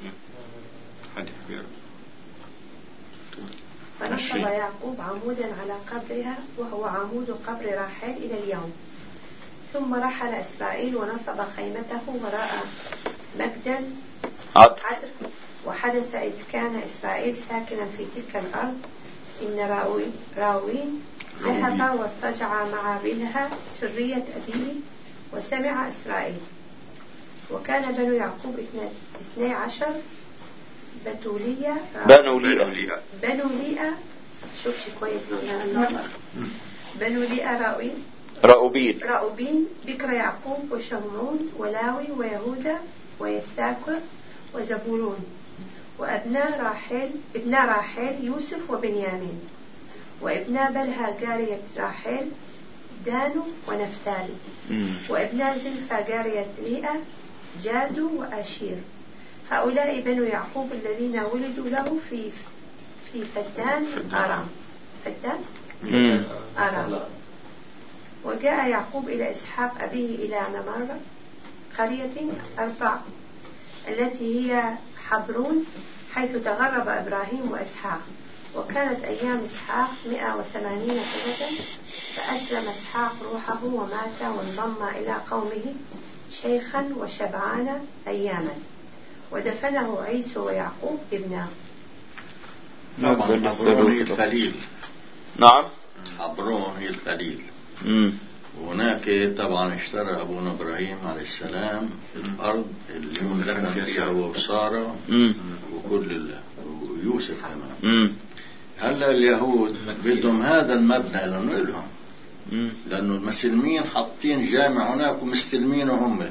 فنصب يعقوب عمودا على قبرها وهو عمود قبر راحيل إلى اليوم. ثم رحل إسرائيل ونصب خيمته وراء مجدل عدل. وحدث إذ كان إسرائيل ساكنا في تلك الأرض إن راوين, راوين ذهب واضطجع مع بلها سرية أبيه وسمع إسرائيل. وكان بنو يعقوب اثني عشر بتولية بنو ليئة بنو ليئة شوف شي كويس مولانا بنو ليئة راوين راؤوبين راؤوبين بكر يعقوب وشمعون ولاوي ويهوذا ويساكر وزبولون وابناء راحيل ابناء راحيل يوسف وبنيامين وابناء بلها جارية راحيل دانو ونفتالي وابناء زلفى جارية ليئة جادو وآشير. هؤلاء بنو يعقوب الذين ولدوا له في في فدان أرام فدان أرام. وجاء يعقوب إلى إسحاق أبيه إلى نمر قرية أربع التي هي حبرون حيث تغرب إبراهيم وإسحاق. وكانت أيام إسحاق مئة وثمانين سنة فأسلم إسحاق روحه ومات وانضم إلى قومه شيخا وشبعان أياما. ودفنه عيسو ويعقوب ابناه. طبعا حبرون هي الخليل. نعم حبرون هي الخليل. مم. وهناك طبعا اشترى أبونا إبراهيم عليه السلام الأرض اللي دفن فيها هو وسارة وكل ويوسف كمان. هلا اليهود بدهم هذا المبنى لأنه لهم، لأنه المسلمين حاطين جامع هناك ومستلمينه هم.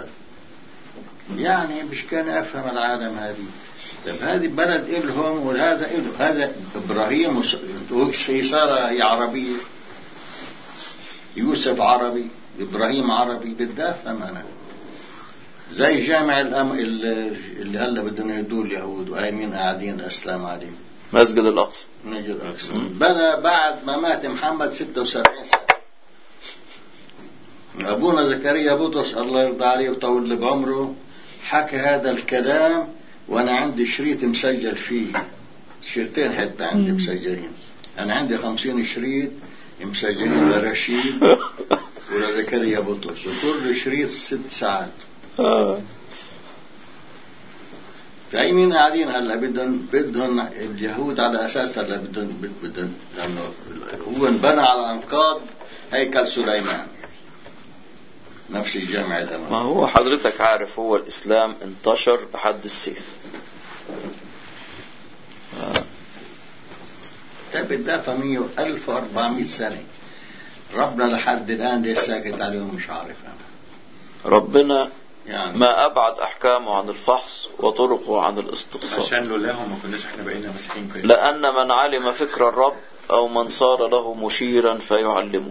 يعني مش كان أفهم العالم هذه. طيب هذه بلد إلهم وهذا إله. هذا إبراهيم وسارة هي عربية، يوسف عربي، إبراهيم عربي، بدي أفهم أنا. زي جامع الأم اللي هلا بدهم يدوا اليهود وآمين قاعدين الأسلام عليه، مسجد الأقصى. مسجد الأقصى بنى بعد ما مات محمد ستة وسبعين سنة. أبونا زكريا بطرس الله يرضى عليه وطول بعمره حكى هذا الكلام، وأنا عندي شريط مسجل فيه، شريطين حتى عندي مسجلين. أنا عندي خمسين شريط مسجلين لرشيد ولزكريا بطرس، وكل شريط ست ساعات. في مين قاعدين هلا بدهم بدهم اليهود على أساس هلا بدهم بدهم لأنه هو انبنى على أنقاض هيكل سليمان نفس الجامع الأمامي. ما هو حضرتك عارف هو الإسلام انتشر بحد السيف. طيب الدافع مية ألف وأربعمائة سنة، ربنا لحد الآن ليس ساكت عليهم مش عارف أنا. ربنا يعني ما أبعد أحكامه عن الفحص وطرقه عن الاستقصاء. عشان لولاهم ما كناش احنا بقينا مسيحيين كويس. لأن من علم فكر الرب أو من صار له مشيرا فيعلمه.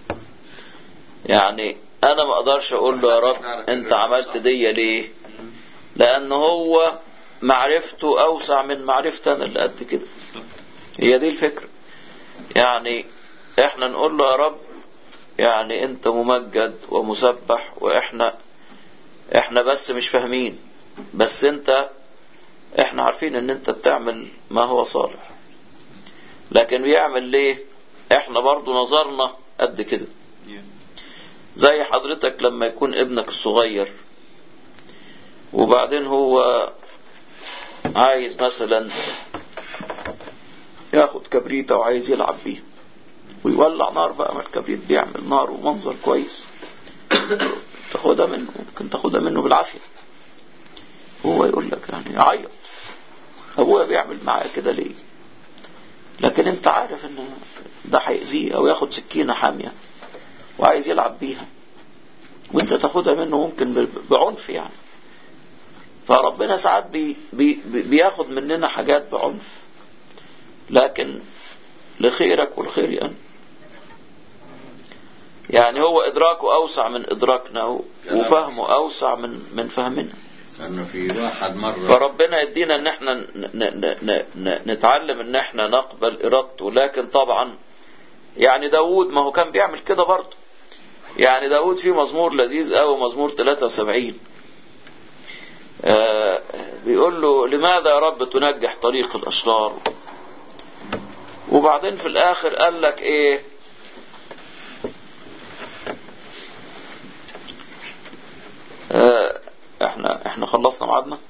يعني أنا ما أقدرش أقول له يا رب أنت عملت دي ليه، لأنه هو معرفته أوسع من معرفتنا اللي قد كده. هي دي الفكرة. يعني احنا نقول له يا رب يعني انت ممجد ومسبح، واحنا احنا بس مش فاهمين، بس انت احنا عارفين ان انت بتعمل ما هو صالح. لكن بيعمل ليه؟ احنا برضو نظرنا قد كده. زي حضرتك لما يكون ابنك الصغير وبعدين هو عايز مثلا ياخد كبريتة وعايز يلعب بيه ويولع نار بقى، ما الكبريت بيعمل نار ومنظر كويس، تاخدها منه، ممكن تاخدها منه بالعافية. هو يقول لك يعني يعيط ابويا بيعمل معايا كده ليه؟ لكن انت عارف ان ده هيأذيه، او ياخد سكينة حامية وعايز يلعب بيها وانت تاخدها منه ممكن بعنف يعني. فربنا ساعات بي بي بياخد مننا حاجات بعنف، لكن لخيرك والخير يعني. يعني هو إدراكه أوسع من إدراكنا وفهمه أوسع من من فهمنا. أنه في واحد مرة فربنا يدينا ان احنا ن ن ن ن نتعلم ان احنا نقبل ارادته. لكن طبعا يعني داود ما هو كان بيعمل كده برضه. يعني داود في مزمور لذيذ قوي، مزمور ثلاثة وسبعين، آه بيقول له لماذا يا رب تنجح طريق الاشرار؟ وبعدين في الاخر قال لك ايه؟ آه احنا احنا خلصنا ميعادنا.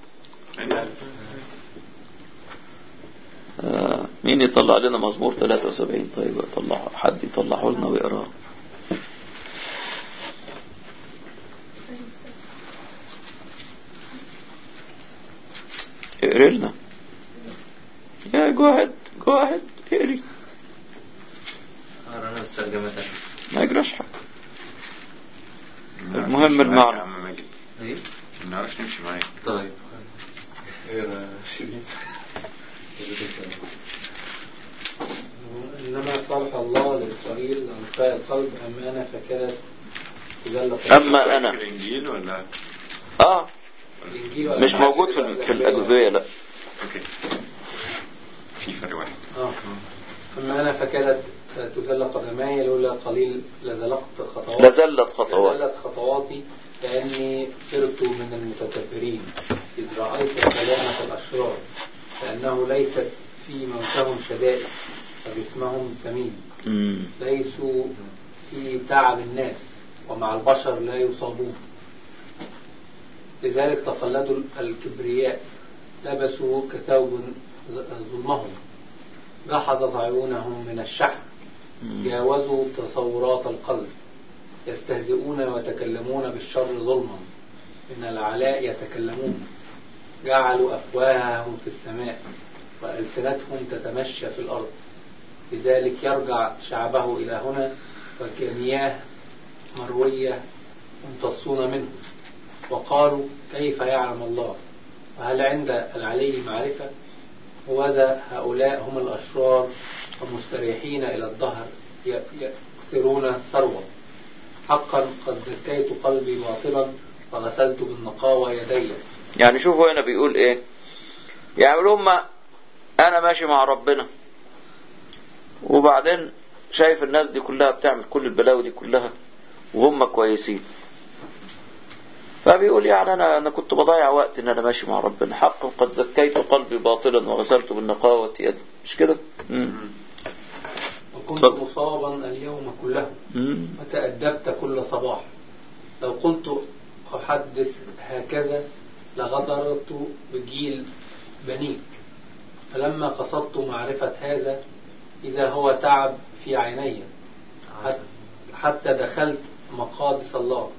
آه مين يطلع لنا مزمور ثلاثة وسبعين؟ طيب طلع حد يطلعه لنا ويقراه. اقري لنا يا جوهد جوهد اقري. انا مسترجمة ما يجراش حاجة، المهم المعنى. ايه ما نعرفش نمشي معايا. طيب اقرا شريف. إنما صالح الله لإسرائيل أنقاء القلب أمانة فكانت تجلى. أما أنا في الإنجيل ولا آه الإنجيل مش موجود في في الأجوبية. لا أوكي في فرق واحد. آه أما أنا فكانت تجلى قدماي لولا قليل لزلقت خطواتي لزلت خطواتي لزلت خطواتي لأني صرت من المتكبرين إذ رأيت كلامة الأشرار لأنه ليست في موتهم شدائد فجسمهم سمين ليسوا في تعب الناس ومع البشر لا يصابون. لذلك تقلدوا الكبرياء لبسوا كثوب ظلمهم جحظت عيونهم من الشحم جاوزوا تصورات القلب يستهزئون ويتكلمون بالشر ظلما من العلاء يتكلمون جعلوا أفواههم في السماء وألسنتهم تتمشى في الأرض. لذلك يرجع شعبه إلى هنا وكمياه مروية يمتصون منه وقالوا كيف يعلم الله وهل عند العلي معرفة؟ وذا هؤلاء هم الأشرار ومستريحين إلى الظهر يكثرون ثروة. حقا قد زكيت قلبي باطلا وغسلت بالنقاوة يدي. يعني شوفوا هنا بيقول ايه؟ يعني هم انا ماشي مع ربنا وبعدين شايف الناس دي كلها بتعمل كل البلاوي دي كلها وهم كويسين، فبيقول يعني انا انا كنت بضيع وقت ان انا ماشي مع ربنا. حقا قد زكيت قلبي باطلا وغسلت بالنقاوة يدي. مش كده؟ وكنت مصابا اليوم كله وتأدبت كل صباح. لو قلت أحدث هكذا لغدرت بجيل بنيك. فلما قصدت معرفة هذا إذا هو تعب في عيني حتى دخلت مقادس الله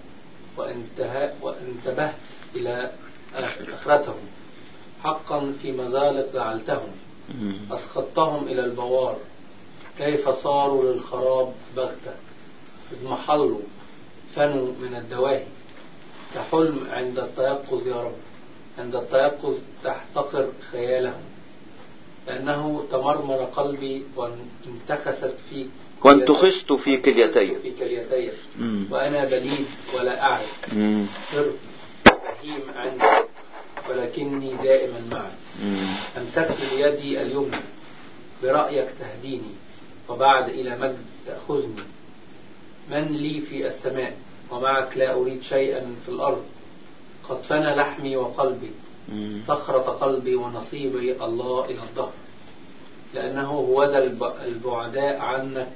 وانتبهت إلى آخرتهم. حقا في مزالق جعلتهم أسقطتهم إلى البوار. كيف صاروا للخراب بغتة اضمحلوا فنوا من الدواهي. كحلم عند التيقظ يا رب عند التيقظ تحتقر خيالهم. لأنه تمرمر قلبي وانتخست في وانتخست في كليتي في كليتي وأنا بليد ولا أعرف. صرت بهيم عندي ولكني دائما معك. أمسكت بيدي اليمنى برأيك تهديني وبعد إلى مجد تأخذني. من لي في السماء ومعك لا أريد شيئا في الأرض. قد فنى لحمي وقلبي صخرة قلبي ونصيبي الله إلى الظهر. لأنه هو ذا البعداء عنك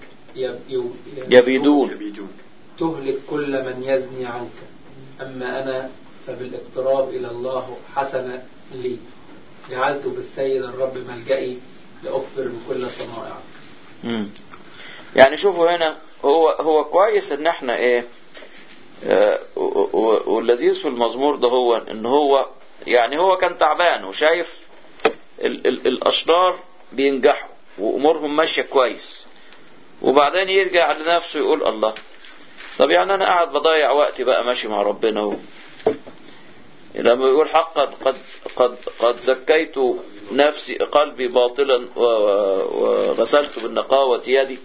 يبيدون تهلك كل من يزني عنك. أما أنا فبالاقتراب إلى الله حسن لي. جعلت بالسيد الرب ملجئي لأخبر بكل صنائعك. يعني شوفوا هنا هو هو كويس ان احنا ايه آه واللذيذ في المزمور ده هو ان هو يعني هو كان تعبان وشايف ال ال الاشرار بينجحوا وامورهم ماشيه كويس، وبعدين يرجع لنفسه يقول الله طب يعني انا قاعد بضيع وقتي بقى ماشي مع ربنا و... لما يقول حقا قد قد قد زكيت نفسي قلبي باطلا وغسلت بالنقاوة يدي.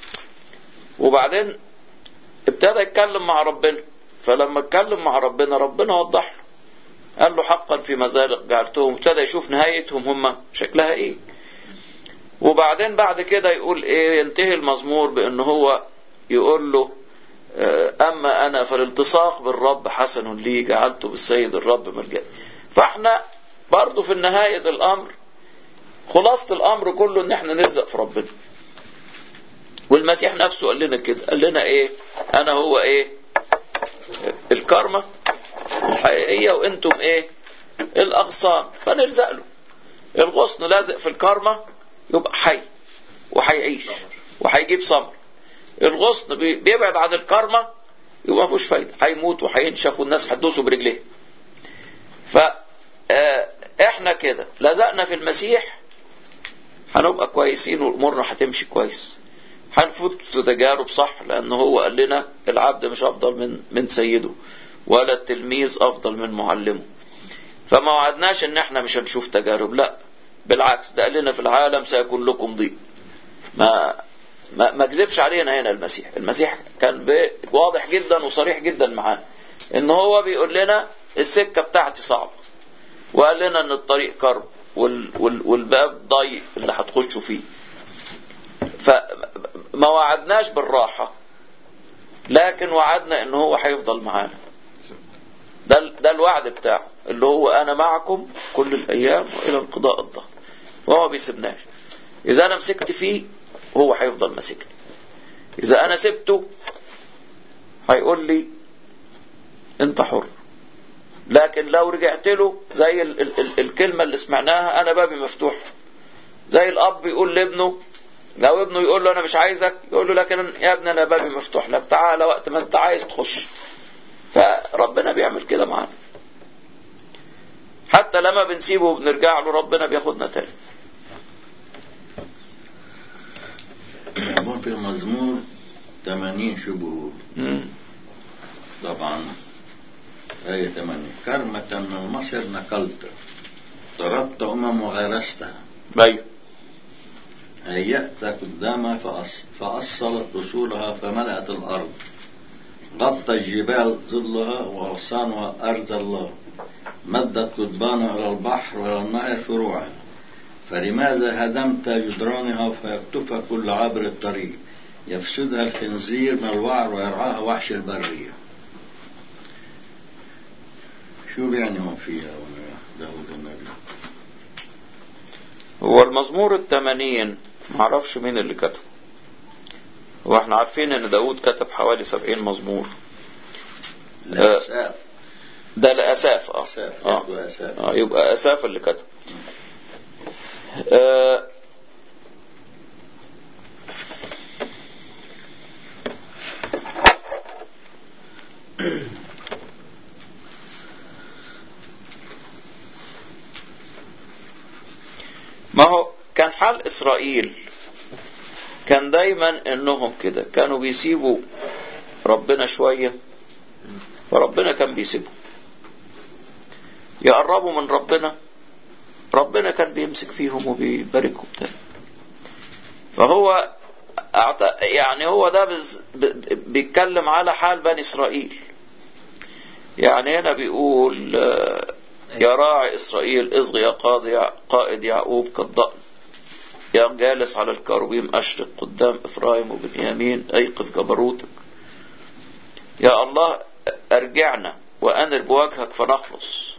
وبعدين ابتدى يتكلم مع ربنا، فلما اتكلم مع ربنا ربنا وضح له قال له حقا في مزارق جعلتهم. ابتدى يشوف نهايتهم هم شكلها ايه. وبعدين بعد كده يقول ايه، ينتهي المزمور بان هو يقول له اما انا فالالتصاق بالرب حسن لي، جعلته بالسيد الرب ملجأ. فاحنا برضو في نهاية الامر خلاصة الامر كله ان احنا نلزق في ربنا. والمسيح نفسه قال لنا كده، قال لنا ايه، انا هو ايه الكرمة الحقيقية وانتم ايه الاغصان، فنلزق له. الغصن لازق في الكرمة يبقى حي وحيعيش وحيجيب ثمر. الغصن بيبعد عن الكرمة يبقى ما فيهوش فايدة، هيموت وهينشف والناس هتدوسه برجليه. فاحنا كده لزقنا في المسيح هنبقى كويسين وامورنا هتمشي كويس. هنفوت في تجارب صح، لان هو قال لنا العبد مش افضل من من سيده ولا التلميذ افضل من معلمه. فما وعدناش ان احنا مش هنشوف تجارب، لا بالعكس، ده قال لنا في العالم سيكون لكم ضيق. ما ما ما كذبش علينا هنا المسيح. المسيح كان واضح جدا وصريح جدا معانا ان هو بيقول لنا السكة بتاعتي صعبة، وقال لنا ان الطريق كرب وال وال والباب ضيق اللي هتخشوا فيه. فما وعدناش بالراحة، لكن وعدنا ان هو هيفضل معانا. ده ده الوعد بتاعه اللي هو انا معكم كل الايام والى انقضاء الظهر. فهو ما بيسيبناش. اذا انا مسكت فيه هو هيفضل ماسكني، اذا انا سبته هيقول لي انت حر. لكن لو رجعت له زي ال ال ال الكلمة اللي سمعناها، انا بابي مفتوح. زي الاب يقول لابنه، لو ابنه يقول له انا مش عايزك، يقول له لكن يا ابني انا بابي مفتوح لك، تعالى وقت ما انت عايز تخش. فربنا بيعمل كده معانا، حتى لما بنسيبه وبنرجع له ربنا بياخدنا تاني. في المزمور ثمانين شبهور طبعا آية ثمانية، كرمة من مصر نقلت، ضربت أمم وغرستها. أيوه. هيأت قدامها فأص... فأصلت رسولها فملأت الأرض، غطى الجبال ظلها وأغصانها أرض الله، مدت قضبانها إلى البحر وإلى النهر فروعها. فلماذا هدمت جدرانها فيكتفى كل عابر الطريق، يفسدها الخنزير من الوعر ويرعاها وحش البرية. شو بيعنيهم فيها داود النبي؟ هو المزمور الثمانين معرفش مين اللي كتبه. واحنا عارفين ان داود كتب حوالي سبعين مزمور. لأساف. ده لأساف. اه, أساف. آه. أساف. آه. يبقى أساف اللي كتب. آه. ما هو كان حال إسرائيل كان دايما انهم كده، كانوا بيسيبوا ربنا شوية فربنا كان بيسيبهم، يقربوا من ربنا ربنا كان بيمسك فيهم وبيباركهم تاني. فهو يعني هو ده بيتكلم على حال بني إسرائيل. يعني هنا بيقول يا راعي إسرائيل اصغي يا قاضي قائد يعقوب كالضأن، يا جالس على الكروبيم أشرق قدام إفرايم وبنيامين أيقظ جبروتك. يا الله أرجعنا وأنر بوجهك فنخلص.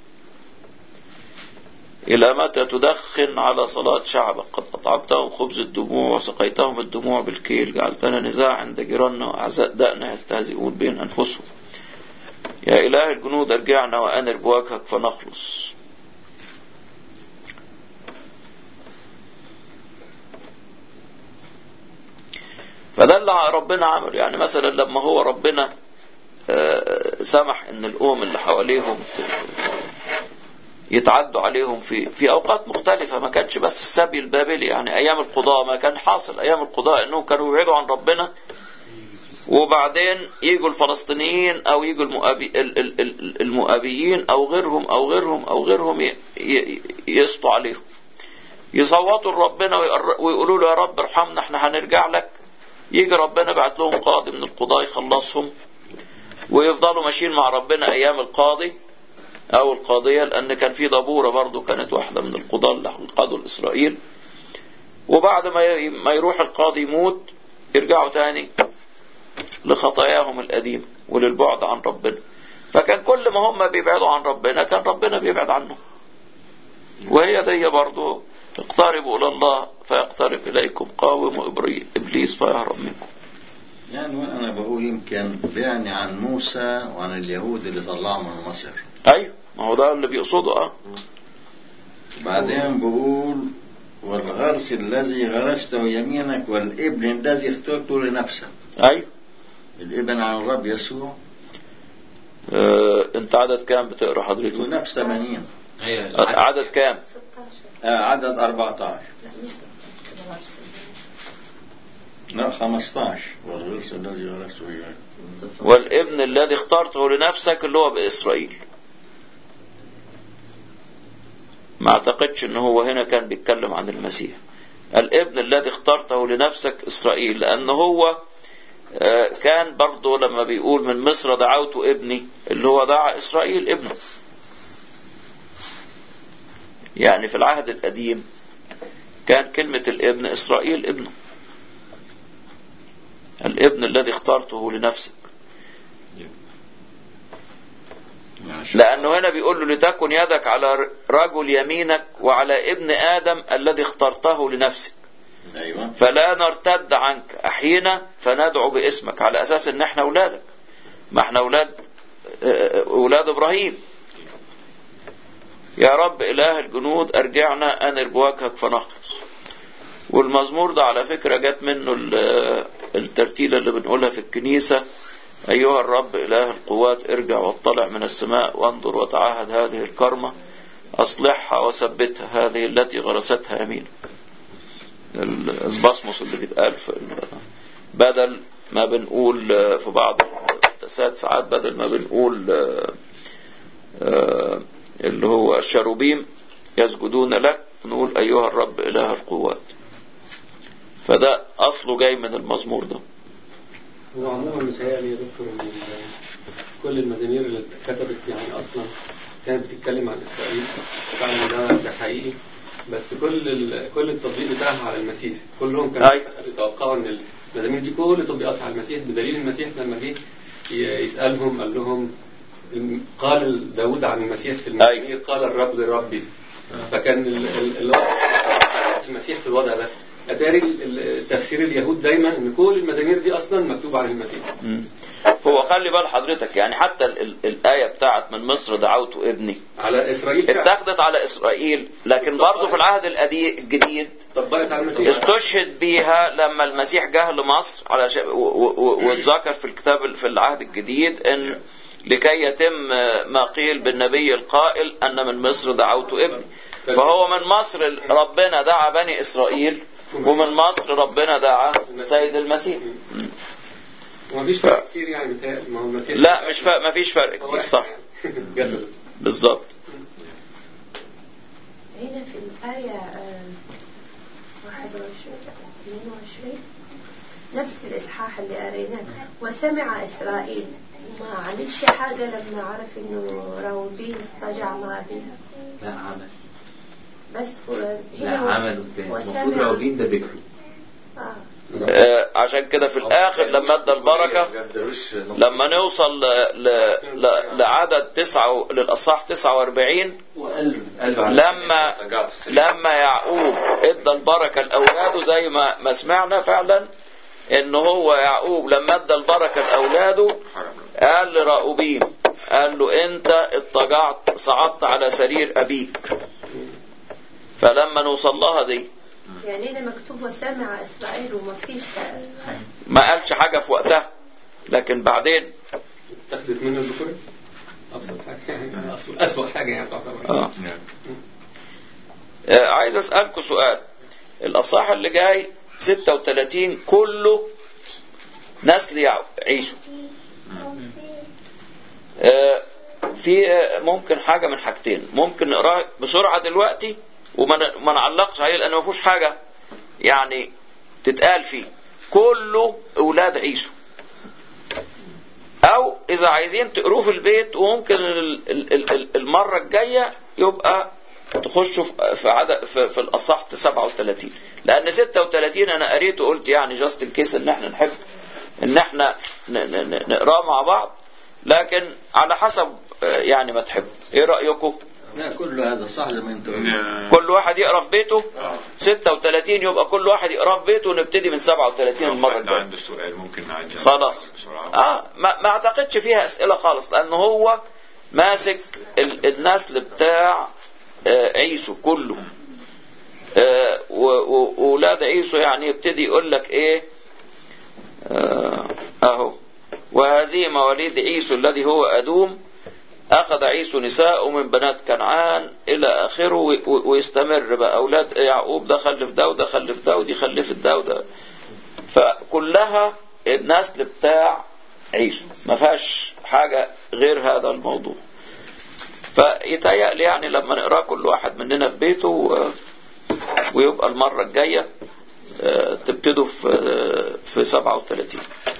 إلى متى تدخن على صلاة شعبك؟ قد أطعمتهم خبز الدموع وسقيتهم الدموع بالكيل، جعلتنا نزاع عند جيراننا وأعزاء دأنا يستهزئون بين أنفسهم. يا إله الجنود أرجعنا وأنر بوجهك فنخلص. فده اللي ربنا عمله. يعني مثلا لما هو ربنا سمح ان الأمم اللي حواليهم يتعدوا عليهم في في اوقات مختلفة، ما كانش بس السبي البابلي. يعني ايام القضاء ما كان حاصل ايام القضاء انهم كانوا يبعدوا عن ربنا، وبعدين يجوا الفلسطينيين او يجوا المؤابي المؤابيين او غيرهم او غيرهم او غيرهم يسطوا عليهم، يصوتوا لربنا ويقولوا له يا رب ارحمنا احنا هنرجع لك. يجي ربنا بعت لهم قاضي من القضاء يخلصهم، ويفضلوا ماشيين مع ربنا ايام القاضي او القاضية، لان كان في دبورة برضو كانت واحدة من القضاة اللي قضوا الاسرائيل، وبعد ما يروح القاضي يموت يرجعوا تاني لخطاياهم القديمة وللبعد عن ربنا. فكان كل ما هم بيبعدوا عن ربنا كان ربنا بيبعد عنهم. وهي دي برضو اقتربوا الى الله فيقترب اليكم، قاوموا ابليس فيهرب منكم. يعني وانا بقول يمكن بيعني عن موسى وعن اليهود اللي طلعوا من مصر. ايوه، ما هو ده اللي بيقصده. اه بعدين بقول والغرس الذي غرسته يمينك والابن الذي اخترته لنفسك. ايوه، الابن عن الرب يسوع. اه انت عدد كام بتقرا حضرتك؟ ونفس ثمانين. ايوه عدد كام؟ آه عدد أربعة عشر. لا خمسة عشر. والغرس الذي غرسته يمينك والابن الذي اخترته لنفسك اللي هو بإسرائيل. ما اعتقدش ان هو هنا كان بيتكلم عن المسيح. الابن الذي اخترته لنفسك إسرائيل، لأن هو كان برضو لما بيقول من مصر دعوت ابني، اللي هو دعا إسرائيل ابنه. يعني في العهد القديم كان كلمة الابن إسرائيل ابنه، الابن الذي اخترته لنفسك. لأنه هنا بيقول له لتكن يدك على رجل يمينك وعلى ابن آدم الذي اخترته لنفسك. أيوة. فلا نرتد عنك أحينا فندعو باسمك، على أساس ان احنا أولادك، ما احنا أولاد أولاد إبراهيم. يا رب إله الجنود أرجعنا أنر بوجهك فنخلص. والمزمور ده على فكرة جات منه الترتيلة اللي بنقولها في الكنيسة: أيها الرب إله القوات ارجع واطلع من السماء وانظر وتعاهد هذه الكرمة، أصلحها وثبتها هذه التي غرستها يمينك. الاسباسموس اللي بيتقال بدل ما بنقول في بعض القداسات ساعات بدل ما بنقول اللي هو الشروبيم يسجدون لك نقول أيها الرب إله القوات. فده أصله جاي من المزمور ده. هو عموما متهيألي يا دكتور ان كل المزامير اللي اتكتبت يعني اصلا كانت بتتكلم عن اسرائيل، فعلا ده ده حقيقي، بس كل كل التطبيق بتاعها على المسيح. كلهم كانوا يتوقعوا ان المزامير دي كل تطبيقاتها على المسيح، بدليل المسيح لما جه يسألهم قال لهم قال داود عن المسيح في المزامير قال الرب لربي. فكان الوضع المسيح في الوضع ده. أتاري تفسير اليهود دايما ان كل المزامير دي اصلا مكتوبة عن المسيح. هو خلي بال حضرتك يعني حتى ال ال الآية بتاعت من مصر دعوت ابني على إسرائيل اتخذت على إسرائيل، لكن برضه في العهد الجديد طبقت على المسيح، استشهد بيها لما المسيح جه لمصر على واتذكر في الكتاب في العهد الجديد ان لكي يتم ما قيل بالنبي القائل ان من مصر دعوت ابني. فهو من مصر ربنا دعا بني إسرائيل، ومن مصر ربنا دعا السيد المسيح. ومفيش فرق كتير يعني بتاعي ما هو المسيح. لا مش فرق، مفيش فرق كتير صح. بالظبط. هنا في الآية واحد وعشرين اثنين وعشرين نفس الإصحاح اللي قريناه: وسمع إسرائيل. ما عملش حاجة لما عرف إنه راوبين استجع مع أبيها. لا عمل. بس لا عمل قدام. المفروض راوبين ده بكره. آه. آه عشان كده في الآخر لما ادى البركة، لما نوصل ل... ل... لعدد تسعة للأصحاح تسعة وأربعين، لما لما يعقوب ادى البركة لأولاده زي ما ما سمعنا فعلا ان هو يعقوب لما ادى البركة لأولاده قال لراؤوبين، قال له انت اضطجعت صعدت على سرير ابيك. فلما نوصل لها دي يعني هنا مكتوب وسمع إسرائيل وما فيش ما قالش حاجة في وقتها، لكن بعدين تاخدت منه الذكور أبسط حاجة يعني أسوأ حاجة يعني تعتبر. آه. آه عايز أسألكم سؤال. الأصحاح اللي جاي ستة وثلاثين كله نسل عيسو. آه في آه ممكن حاجة من حاجتين، ممكن نقرأ بسرعة دلوقتي وما نعلقش عليه لأنه ما فيهوش حاجة يعني تتقال فيه، كله أولاد عيسو. أو او اذا عايزين تقروه في البيت وممكن المرة الجاية يبقى تخشوا في عدد في, في الاصح سبعة وثلاثين، لان ستة وثلاثين انا قريت وقلت يعني جاست الكيس ان احنا نحب ان احنا نقراه مع بعض، لكن على حسب يعني ما تحب. ايه رأيكم؟ لا كل هذا صح زي ما انت كل واحد يقرا في بيته. ستة وثلاثين يبقى كل واحد يقرا في بيته ونبتدي من سبعة وثلاثين المره الجايه. عنده سؤال ممكن نعدي خلاص. اه ما, ما اعتقدش فيها اسئله خالص، لان هو ماسك النسل بتاع آه عيسو كله. آه واولاد عيسو يعني يبتدي يقول لك ايه آه اهو وهذه مواليد عيسو الذي هو ادوم، أخذ عيسو نساء من بنات كنعان إلى آخره، ويستمر بقى أولاد يعقوب ده خلف ده وده خلف ده ودي خلفت ده وده، فكلها النسل بتاع عيسو، ما فيهاش حاجة غير هذا الموضوع. فيتهيألي يعني لما نقرأ كل واحد مننا في بيته ويبقى المرة الجاية تبتدوا في في سبعة وثلاثين.